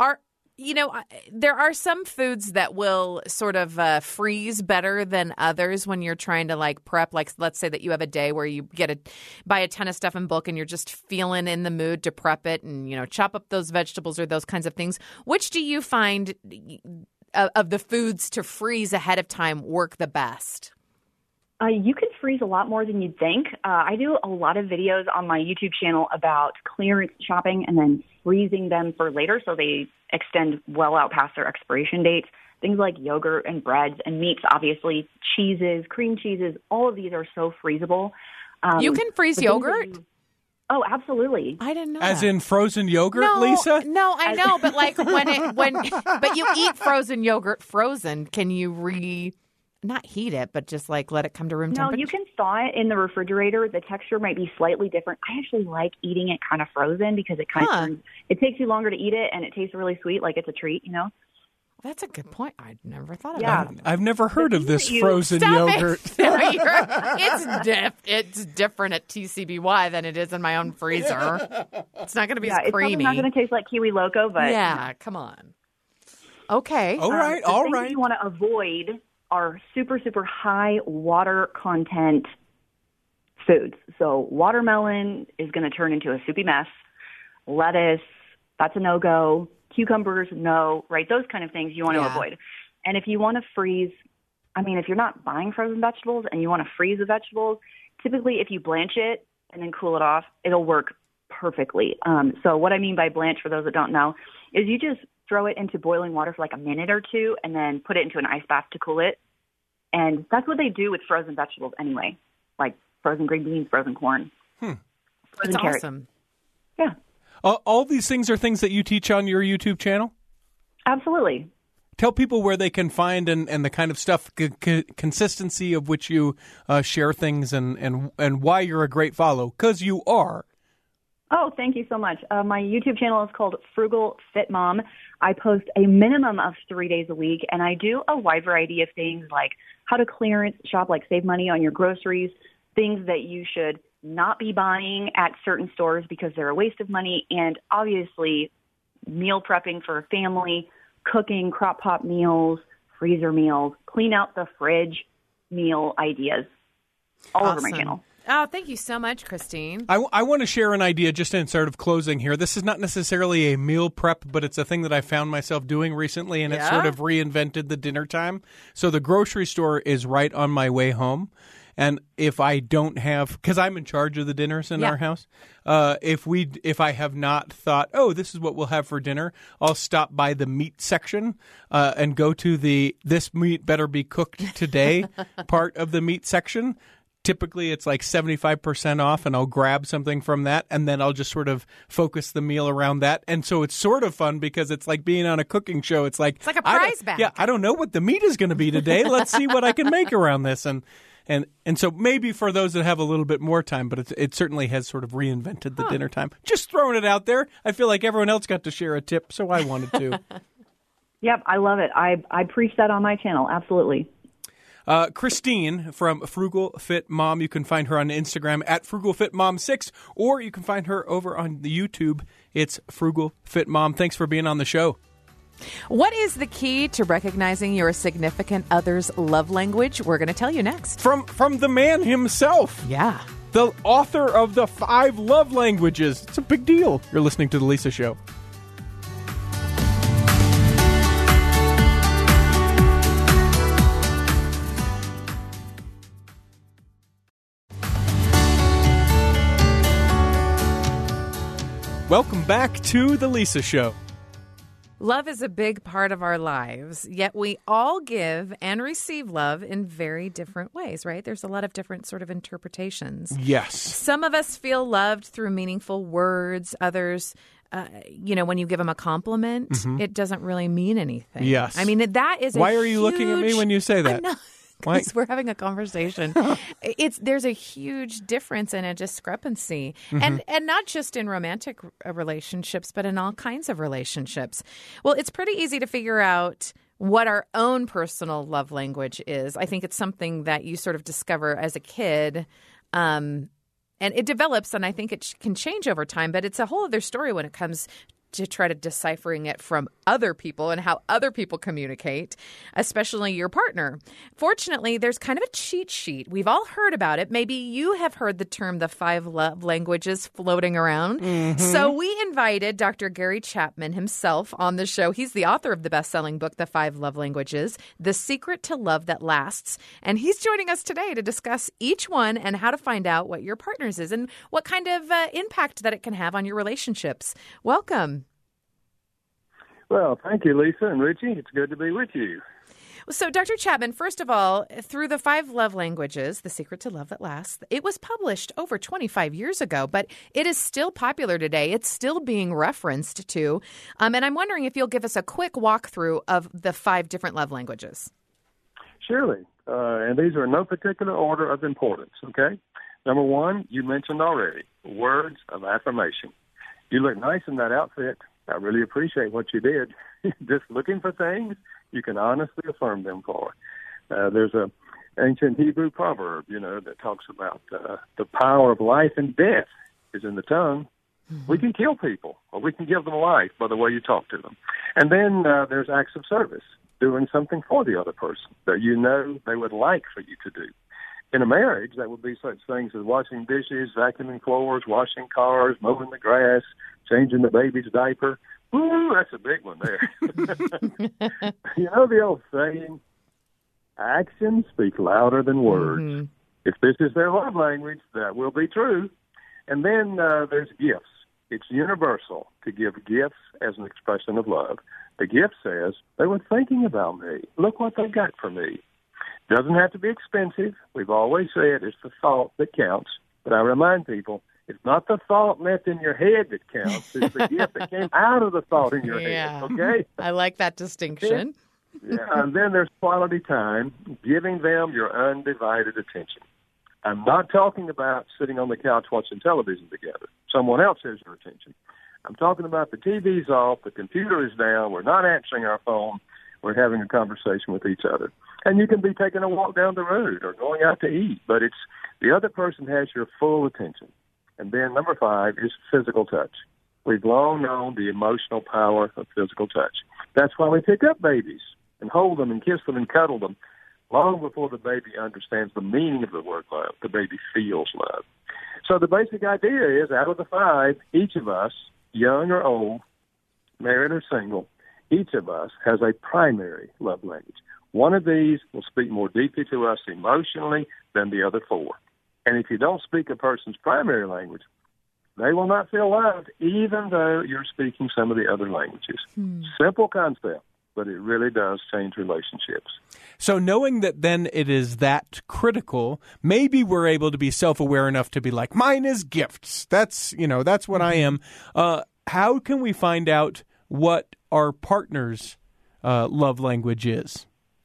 There are some foods that will sort of freeze better than others when you're trying to prep. Like, let's say that you have a day where you buy a ton of stuff in bulk and you're just feeling in the mood to prep it and, chop up those vegetables or those kinds of things. Which do you find of the foods to freeze ahead of time work the best? You can freeze a lot more than you'd think. I do a lot of videos on my YouTube channel about clearance shopping and then freezing them for later so they extend well out past their expiration dates. Things like yogurt and breads and meats, obviously, cheeses, cream cheeses, all of these are so freezeable. You can freeze yogurt? Oh, absolutely. I didn't know. As in frozen yogurt, Lisa? No, I know, but but you eat frozen yogurt frozen, can you not heat it, but just let it come to room temperature? No, you can thaw it in the refrigerator. The texture might be slightly different. I actually like eating it kind of frozen because it it takes you longer to eat it and it tastes really sweet, like it's a treat, That's a good point. I never thought of that. I've never heard of this frozen yogurt. It's different at TCBY than it is in my own freezer. It's not going to be as It's creamy. probably not going to taste like Kiwi Loco, but yeah, come on. Okay. All right. The things you want to avoid are super, super high water content foods. So watermelon is going to turn into a soupy mess. Lettuce, that's a no-go. Cucumbers, no, right? Those kind of things you want to avoid. And if you want to freeze, if you're not buying frozen vegetables and you want to freeze the vegetables, typically if you blanch it and then cool it off, it'll work perfectly. So what I mean by blanch, for those that don't know, is you just throw it into boiling water for like a minute or two, and then put it into an ice bath to cool it. And that's what they do with frozen vegetables anyway, like frozen green beans, frozen corn, frozen That's carrots. awesome. Yeah, All these things are things that you teach on your YouTube channel? absolutely. Tell people where they can find and the kind of stuff, consistency of which you share things and why you're a great follow, because you are. Oh, thank you so much. My YouTube channel is called Frugal Fit Mom. I post a minimum of 3 days a week, and I do a wide variety of things like how to clearance shop, like save money on your groceries, things that you should not be buying at certain stores because they're a waste of money, and obviously meal prepping for a family, cooking crock pot meals, freezer meals, clean out the fridge meal ideas, all over my channel. Oh, thank you so much, Christine. I want to share an idea just in sort of closing here. This is not necessarily a meal prep, but it's a thing that I found myself doing recently, and it sort of reinvented the dinner time. So the grocery store is right on my way home. And if I don't have, because I'm in charge of the dinners in our house, if I have not thought, oh, this is what we'll have for dinner, I'll stop by the meat section and go to the "this meat better be cooked today" part of the meat section. Typically, it's like 75% off, and I'll grab something from that, and then I'll just sort of focus the meal around that. And so it's sort of fun because it's like being on a cooking show. It's like a prize bag. Yeah, I don't know what the meat is going to be today. Let's see what I can make around this. And so maybe for those that have a little bit more time, but it certainly has sort of reinvented the dinner time. Just throwing it out there. I feel like everyone else got to share a tip, so I wanted to. Yep, I love it. I preach that on my channel. Absolutely. Christine from Frugal Fit Mom. You can find her on Instagram at FrugalFitMom6, or you can find her over on the YouTube. It's Frugal Fit Mom. Thanks for being on the show. What is the key to recognizing your significant other's love language? We're going to tell you next. From the man himself. Yeah. The author of the 5 love languages. It's a big deal. You're listening to The Lisa Show. Welcome back to The Lisa Show. Love is a big part of our lives, yet we all give and receive love in very different ways, right? There's a lot of different sort of interpretations. Yes. Some of us feel loved through meaningful words. Others, when you give them a compliment, it doesn't really mean anything. Yes. I mean, that is Why are you looking at me when you say that? I know. Because we're having a conversation. There's a huge difference and a discrepancy, and not just in romantic relationships, but in all kinds of relationships. Well, it's pretty easy to figure out what our own personal love language is. I think it's something that you sort of discover as a kid, and it develops, and I think it can change over time. But it's a whole other story when it comes to try to deciphering it from other people and how other people communicate, especially your partner. Fortunately, there's kind of a cheat sheet. We've all heard about it. Maybe you have heard the term the 5 love languages floating around. So we invited Dr. Gary Chapman himself on the show. He's the author of the best-selling book, The 5 Love Languages, The Secret to Love That Lasts. And he's joining us today to discuss each one and how to find out what your partner's is and what kind of impact that it can have on your relationships. Welcome. Well, thank you, Lisa and Richie. It's good to be with you. So, Dr. Chapman, first of all, through the 5 love languages, The Secret to Love That Lasts, it was published over 25 years ago, but it is still popular today. It's still being referenced to. And I'm wondering if you'll give us a quick walkthrough of the 5 different love languages. Surely. And these are in no particular order of importance, okay? Number 1, you mentioned already, words of affirmation. You look nice in that outfit. I really appreciate what you did. Just looking for things you can honestly affirm them for. There's a ancient Hebrew proverb, that talks about the power of life and death is in the tongue. We can kill people, or we can give them life by the way you talk to them. And then there's acts of service, doing something for the other person that they would like for you to do. In a marriage, that would be such things as washing dishes, vacuuming floors, washing cars, mowing the grass, changing the baby's diaper. Ooh, that's a big one there. You know the old saying, actions speak louder than words. If this is their love language, that will be true. And then there's gifts. it's universal to give gifts as an expression of love. The gift says, they were thinking about me. Look what they got for me. Doesn't have to be expensive. We've always said it's the thought that counts. But I remind people, it's not the thought left in your head that counts. It's the gift that came out of the thought in your head, okay? I like that distinction. And then there's quality time, giving them your undivided attention. I'm not talking about sitting on the couch watching television together. Someone else has your attention. I'm talking about the TV's off, the computer is down, we're not answering our phone, we're having a conversation with each other. And you can be taking a walk down the road or going out to eat, but it's the other person has your full attention. And then number 5 is physical touch. We've long known the emotional power of physical touch. That's why we pick up babies and hold them and kiss them and cuddle them long before the baby understands the meaning of the word love. The baby feels love. So the basic idea is, out of the 5, each of us, young or old, married or single, each of us has a primary love language. One of these will speak more deeply to us emotionally than the other 4. And if you don't speak a person's primary language, they will not feel loved, even though you're speaking some of the other languages. Simple concept, but it really does change relationships. So knowing that then it is that critical, maybe we're able to be self-aware enough to be like, mine is gifts. That's what I am. How can we find out what our partner's love language is?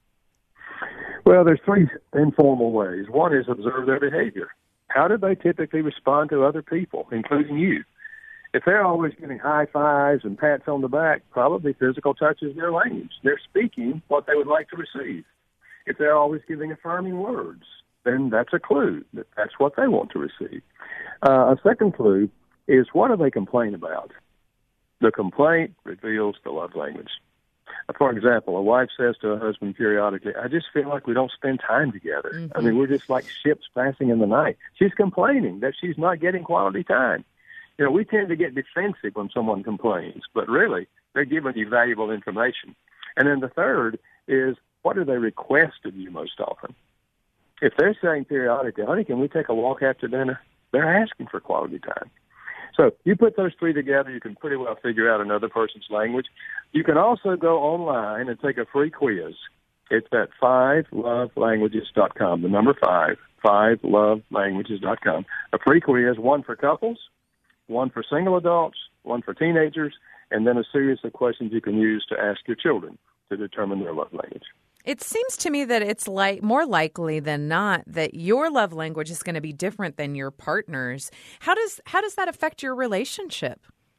Well, there's 3 informal ways. One is observe their behavior. How do they typically respond to other people, including you? If they're always giving high fives and pats on the back, probably physical touch is their language. They're speaking what they would like to receive. If they're always giving affirming words, then that's a clue that that's what they want to receive. A second clue is, what do they complain about? The complaint reveals the love language. For example, a wife says to a husband periodically, I just feel like we don't spend time together. I mean, we're just like ships passing in the night. She's complaining that she's not getting quality time. You know, we tend to get defensive when someone complains, but really, they're giving you valuable information. And then the third is, what do they request of you most often? If they're saying periodically, honey, can we take a walk after dinner? They're asking for quality time. So you put those 3 together, you can pretty well figure out another person's language. You can also go online and take a free quiz. It's at 5lovelanguages.com, the number 5, 5lovelanguages.com. A free quiz, one for couples, one for single adults, one for teenagers, and then a series of questions you can use to ask your children to determine their love language. It seems to me that it's more likely than not that your love language is going to be different than your partner's. How does that affect your relationship?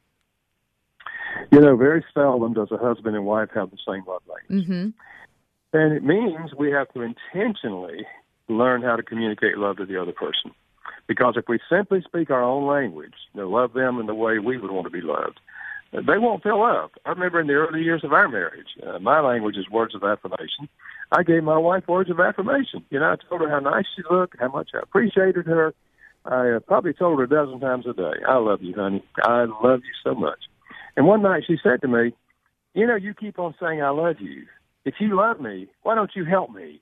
You know, very seldom does a husband and wife have the same love language. And it means we have to intentionally learn how to communicate love to the other person. Because if we simply speak our own language, love them in the way we would want to be loved, they won't feel loved. I remember in the early years of our marriage, my language is words of affirmation. I gave my wife words of affirmation. I told her how nice she looked, how much I appreciated her. I probably told her a dozen times a day, I love you, honey. I love you so much. And one night she said to me, you keep on saying I love you. If you love me, why don't you help me?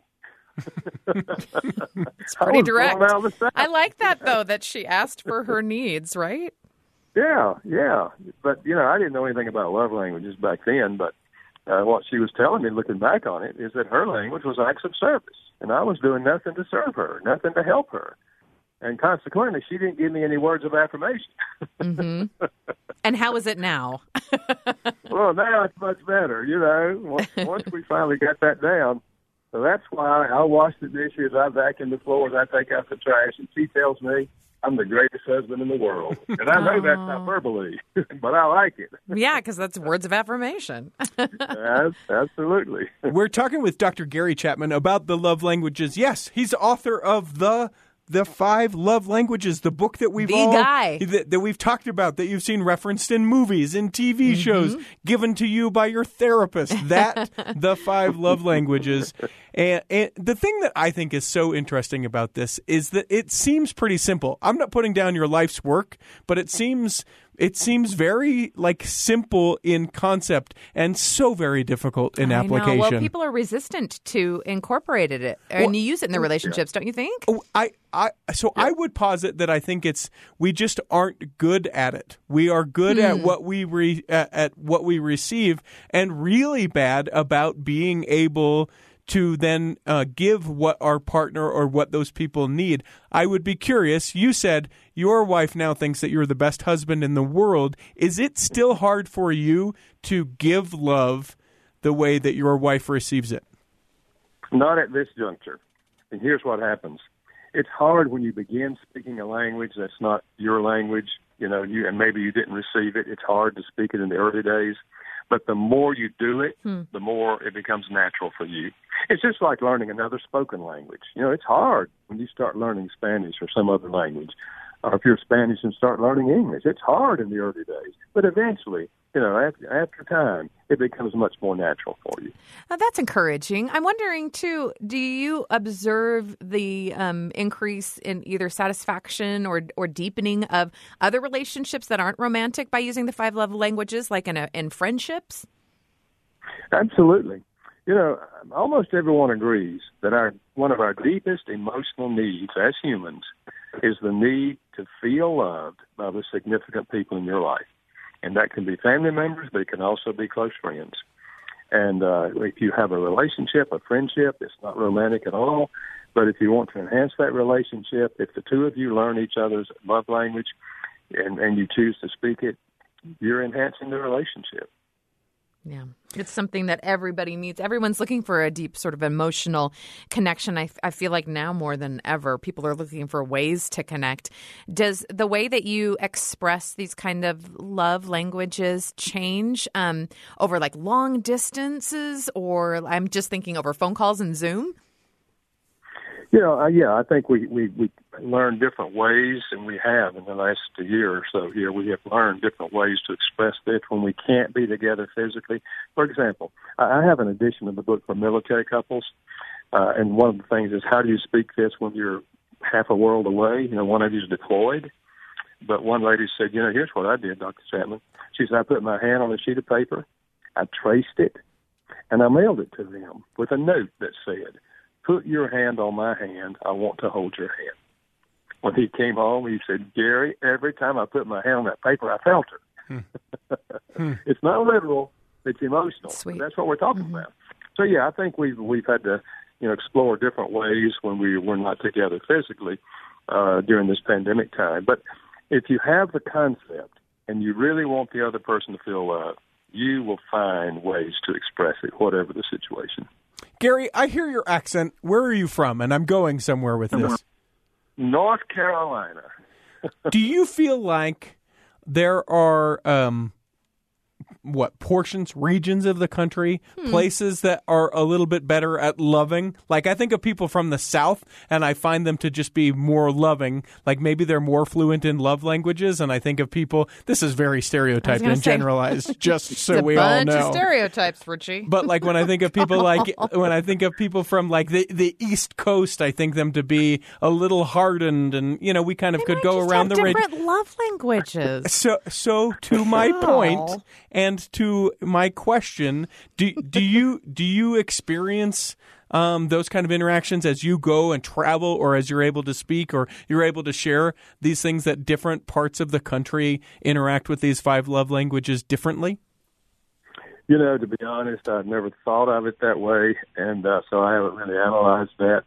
It's pretty direct. I like that, though, that she asked for her needs, right? Yeah. But, I didn't know anything about love languages back then, but what she was telling me, looking back on it, is that her language was acts of service, and I was doing nothing to serve her, nothing to help her. And consequently, she didn't give me any words of affirmation. And how is it now? Well, now it's much better, once we finally got that down. So that's why I wash the dishes, I vacuum the floors, I take out the trash, and she tells me I'm the greatest husband in the world. And I know that's not verbally, but I like it. Yeah, because that's words of affirmation. Absolutely. We're talking with Dr. Gary Chapman about the love languages. Yes, he's author of the 5 Love Languages, the book that we've that we've talked about, that you've seen referenced in movies, in TV shows, given to you by your therapist. That the 5 Love Languages. And the thing that I think is so interesting about this is that it seems pretty simple. I'm not putting down your life's work, but it seems it seems very simple in concept and so very difficult in application. Well, people are resistant to incorporating it and you use it in their relationships, don't you think? I would posit that I think we just aren't good at it. We are good at what we receive, and really bad about being able to then give what our partner or what those people need. I would be curious. You said your wife now thinks that you're the best husband in the world. Is it still hard for you to give love the way that your wife receives it? Not at this juncture. And here's what happens. It's hard when you begin speaking a language that's not your language, and maybe you didn't receive it. It's hard to speak it in the early days. But the more you do it, the more it becomes natural for you. It's just like learning another spoken language. It's hard when you start learning Spanish or some other language. Or if you're Spanish and start learning English, it's hard in the early days. But eventually, after time, it becomes much more natural for you. That's encouraging. I'm wondering, too, do you observe the increase in either satisfaction or deepening of other relationships that aren't romantic by using the 5 love languages, like in friendships? Absolutely. Almost everyone agrees that one of our deepest emotional needs as humans is the need to feel loved by the significant people in your life. And that can be family members, but it can also be close friends. And if you have a relationship, a friendship, it's not romantic at all. But if you want to enhance that relationship, if the two of you learn each other's love language and you choose to speak it, you're enhancing the relationship. Yeah, it's something that everybody needs. Everyone's looking for a deep sort of emotional connection. I feel like now more than ever, people are looking for ways to connect. Does the way that you express these kind of love languages change over long distances, or I'm just thinking over phone calls and Zoom? I think we learn different ways, and we have in the last year or so here. We have learned different ways to express this when we can't be together physically. For example, I have an edition of the book for military couples, and one of the things is how do you speak this when you're half a world away? One of you is deployed. But one lady said, here's what I did, Dr. Chapman. She said, I put my hand on a sheet of paper, I traced it, and I mailed it to them with a note that said, put your hand on my hand. I want to hold your hand. When he came home, he said, Gary, every time I put my hand on that paper, I felt her. It's not literal. It's emotional. Sweet. That's what we're talking about. So, I think we've had to, explore different ways when we're not together physically during this pandemic time. But if you have the concept and you really want the other person to feel loved, you will find ways to express it, whatever the situation. Gary, I hear your accent. Where are you from? And I'm going somewhere with this. North Carolina. Do you feel like there are regions of the country, places that are a little bit better at loving? Like, I think of people from the South, and I find them to just be more loving. Like, maybe they're more fluent in love languages, and I think of people, this is very stereotyped and generalized, just so we all know. It's a bunch of stereotypes, Richie. But, when I think of people from, the East Coast, I think them to be a little hardened, and, we kind of could go around the range. Different love languages. So to my point, and to my question, do you experience those kind of interactions as you go and travel, or as you're able to speak, or you're able to share these things, that different parts of the country interact with these 5 love languages differently? To be honest, I've never thought of it that way, and so I haven't really analyzed that.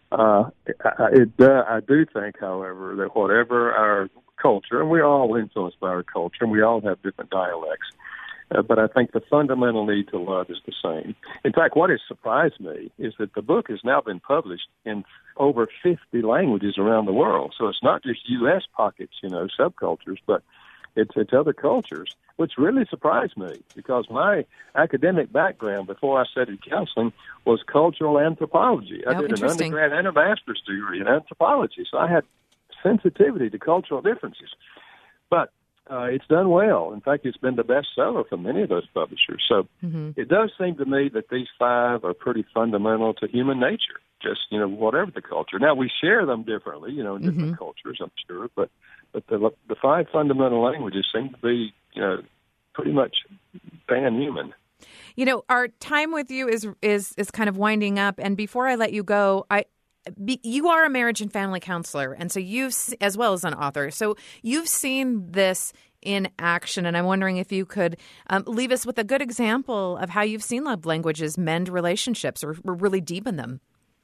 I do think, however, that whatever our culture, and we're all influenced by our culture, and we all have different dialects, but I think the fundamental need to love is the same. In fact, what has surprised me is that the book has now been published in over 50 languages around the world. So it's not just U.S. pockets, subcultures, but it's other cultures, which really surprised me, because my academic background before I studied counseling was cultural anthropology. I did an undergrad and a master's degree in anthropology, so I had sensitivity to cultural differences. But it's done well. In fact, it's been the bestseller for many of those publishers. So it does seem to me that these 5 are pretty fundamental to human nature, just, whatever the culture. Now, we share them differently, in different cultures, I'm sure, but But the 5 fundamental languages seem to be, pretty much pan-human. Our time with you is kind of winding up. And before I let you go, you are a marriage and family counselor, and so as well as an author. So you've seen this in action, and I'm wondering if you could leave us with a good example of how you've seen love languages mend relationships or really deepen them.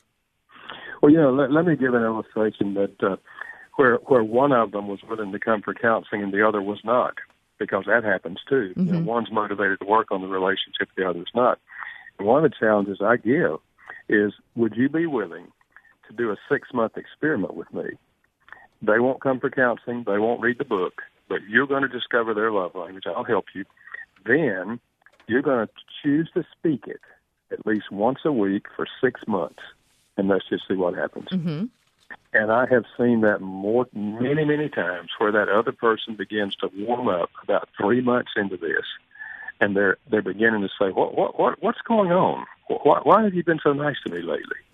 Well, let me give an illustration that where one of them was willing to come for counseling and the other was not, because that happens too. Mm-hmm. One's motivated to work on the relationship, the other's not. And one of the challenges I give is, would you be willing to do a 6-month experiment with me? They won't come for counseling. They won't read the book, but you're going to discover their love language. I'll help you. Then you're going to choose to speak it at least once a week for 6 months, and let's just see what happens. Mm-hmm. And I have seen that many, many times, where that other person begins to warm up about 3 months into this, and they're beginning to say, what's going on? Why have you been so nice to me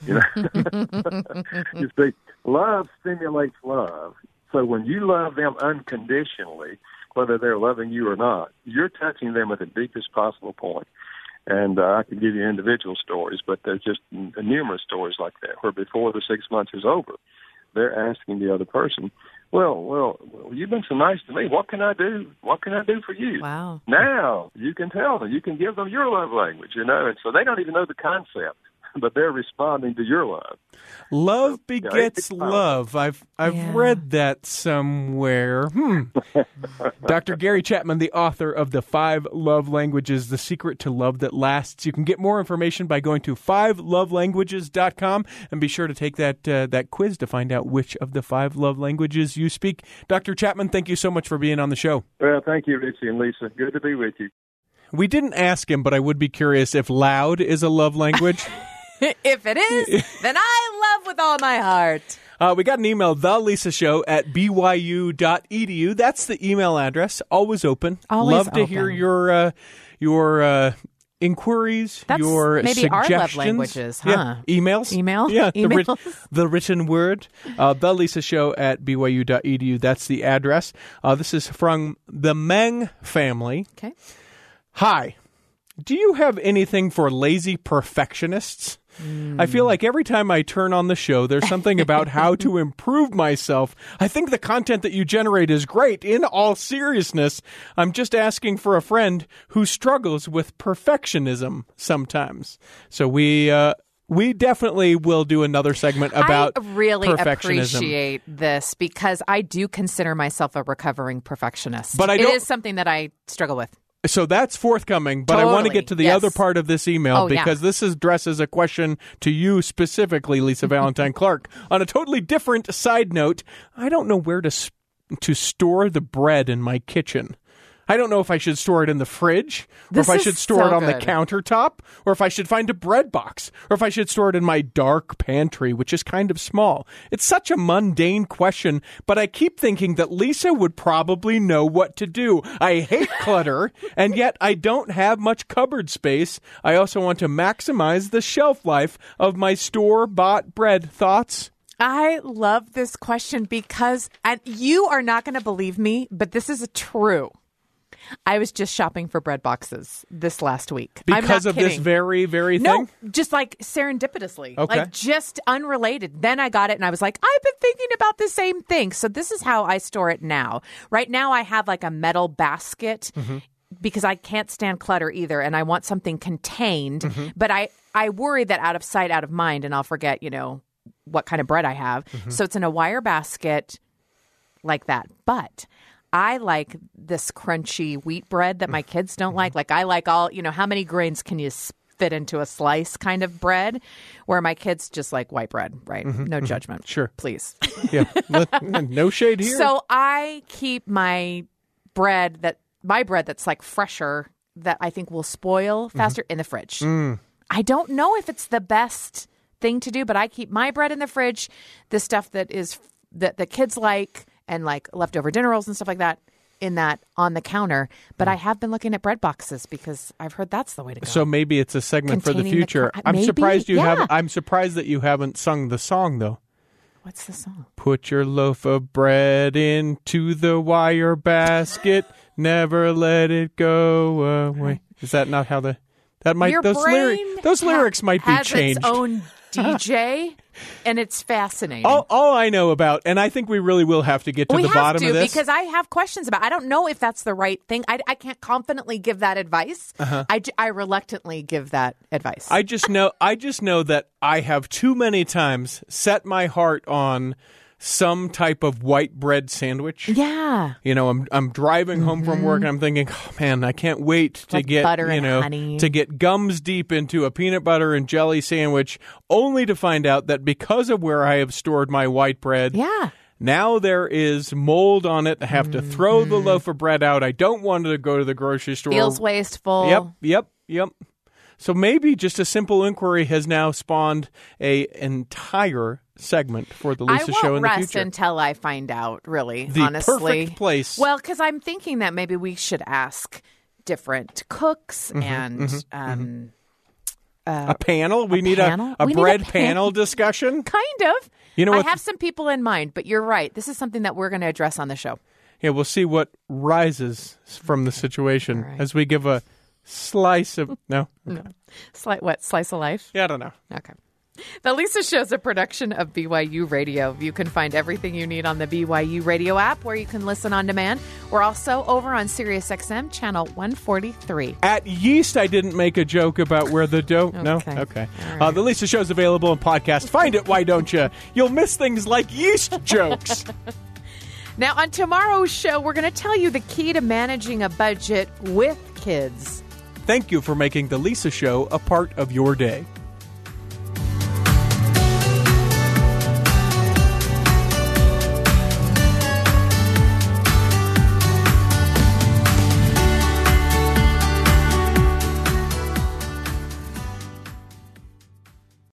lately? You see, love stimulates love. So when you love them unconditionally, whether they're loving you or not, you're touching them at the deepest possible point. And I could give you individual stories, but there's just numerous stories like that, where before the 6 months is over, they're asking the other person, well, you've been so nice to me. What can I do? What can I do for you? Wow. Now you can tell them. You can give them your love language, and so they don't even know the concept, but they're responding to your love. Love begets love. I've read that somewhere. Dr. Gary Chapman, the author of The 5 Love Languages, The Secret to Love That Lasts. You can get more information by going to 5lovelanguages.com, and be sure to take that quiz to find out which of the 5 love languages you speak. Dr. Chapman, thank you so much for being on the show. Well, thank you, Richie and Lisa. Good to be with you. We didn't ask him, but I would be curious if loud is a love language. If it is, then I love with all my heart. We got an email, thelisashow@byu.edu. That's the email address. Always open. Always love to open. hear your inquiries, That's your maybe suggestions. our love languages, huh? Yeah. Emails. Email? Yeah. Emails? The written word. thelisashow@byu.edu. That's the address. This is from the Meng family. Okay. Hi. Do you have anything for lazy perfectionists? I feel like every time I turn on the show, there's something about how to improve myself. I think the content that you generate is great. In all seriousness, I'm just asking for a friend who struggles with perfectionism sometimes. So we definitely will do another segment about I really perfectionism. appreciate this, because I do consider myself a recovering perfectionist. But it is something that I struggle with. So that's forthcoming, but I want to get to the other part of this email, because this addresses a question to you specifically, Lisa Valentine Clark. On a totally different side note, I don't know where to store the bread in my kitchen. I don't know if I should store it in the fridge, or if I should store it on the countertop, or if I should find a bread box, or if I should store it in my dark pantry, which is kind of small. It's such a mundane question, but I keep thinking that Lisa would probably know what to do. I hate clutter, and yet I don't have much cupboard space. I also want to maximize the shelf life of my store-bought bread. Thoughts? I love this question because, and you are not going to believe me, but this is true. I was just shopping for bread boxes this last week. Because of this very, very thing? No, just like serendipitously. Okay. Like just unrelated. Then I got it and I was like, I've been thinking about the same thing. So this is how I store it now. Right now I have like a metal basket because I can't stand clutter either, and I want something contained. But I worry that out of sight, out of mind, and I'll forget, what kind of bread I have. So it's in a wire basket like that. But I like this crunchy wheat bread that my kids don't like. Like I like all, how many grains can you fit into a slice kind of bread, where my kids just like white bread, right? No judgment. Sure. Please. Yeah. No shade here. So I keep my bread that's like fresher, that I think will spoil faster, in the fridge. I don't know if it's the best thing to do, but I keep my bread in the fridge, the stuff that the kids like, and like leftover dinner rolls and stuff like that, on the counter. But I have been looking at bread boxes because I've heard that's the way to go. So maybe it's a segment for the future. I'm surprised that you haven't sung the song though. What's the song? Put your loaf of bread into the wire basket. Never let it go away. Is that not how those lyrics might be changed. Its own DJ, and it's fascinating. All I know about, and I think we really will have to get to the bottom of this. Because I have questions about. I don't know if that's the right thing. I can't confidently give that advice. I reluctantly give that advice. I just know that I have too many times set my heart on some type of white bread sandwich. Yeah. I'm driving home from work and I'm thinking, oh man, I can't wait to get butter and honey. To get gums deep into a peanut butter and jelly sandwich, only to find out that because of where I have stored my white bread, now there is mold on it. I have to throw the loaf of bread out. I don't want to go to the grocery store. Feels wasteful. Yep. So maybe just a simple inquiry has now spawned an entire segment for the Lisa Show in the future. I won't rest until I find out, really, the honestly. Perfect place. Well, because I'm thinking that maybe we should ask different cooks and a panel. We need a bread panel discussion. Kind of. I have some people in mind, but you're right. This is something that we're going to address on the show. Yeah, we'll see what rises from the situation as we give a slice of... No? Okay. Slice of life? Yeah, I don't know. Okay. The Lisa Show is a production of BYU Radio. You can find everything you need on the BYU Radio app, where you can listen on demand. We're also over on SiriusXM channel 143. At Yeast, I didn't make a joke about where the dough... Okay. No? Okay. Right. The Lisa Show is available in podcast. Find it, why don't you? You'll miss things like yeast jokes. Now, on tomorrow's show, we're going to tell you the key to managing a budget with kids. Thank you for making the Lisa Show a part of your day.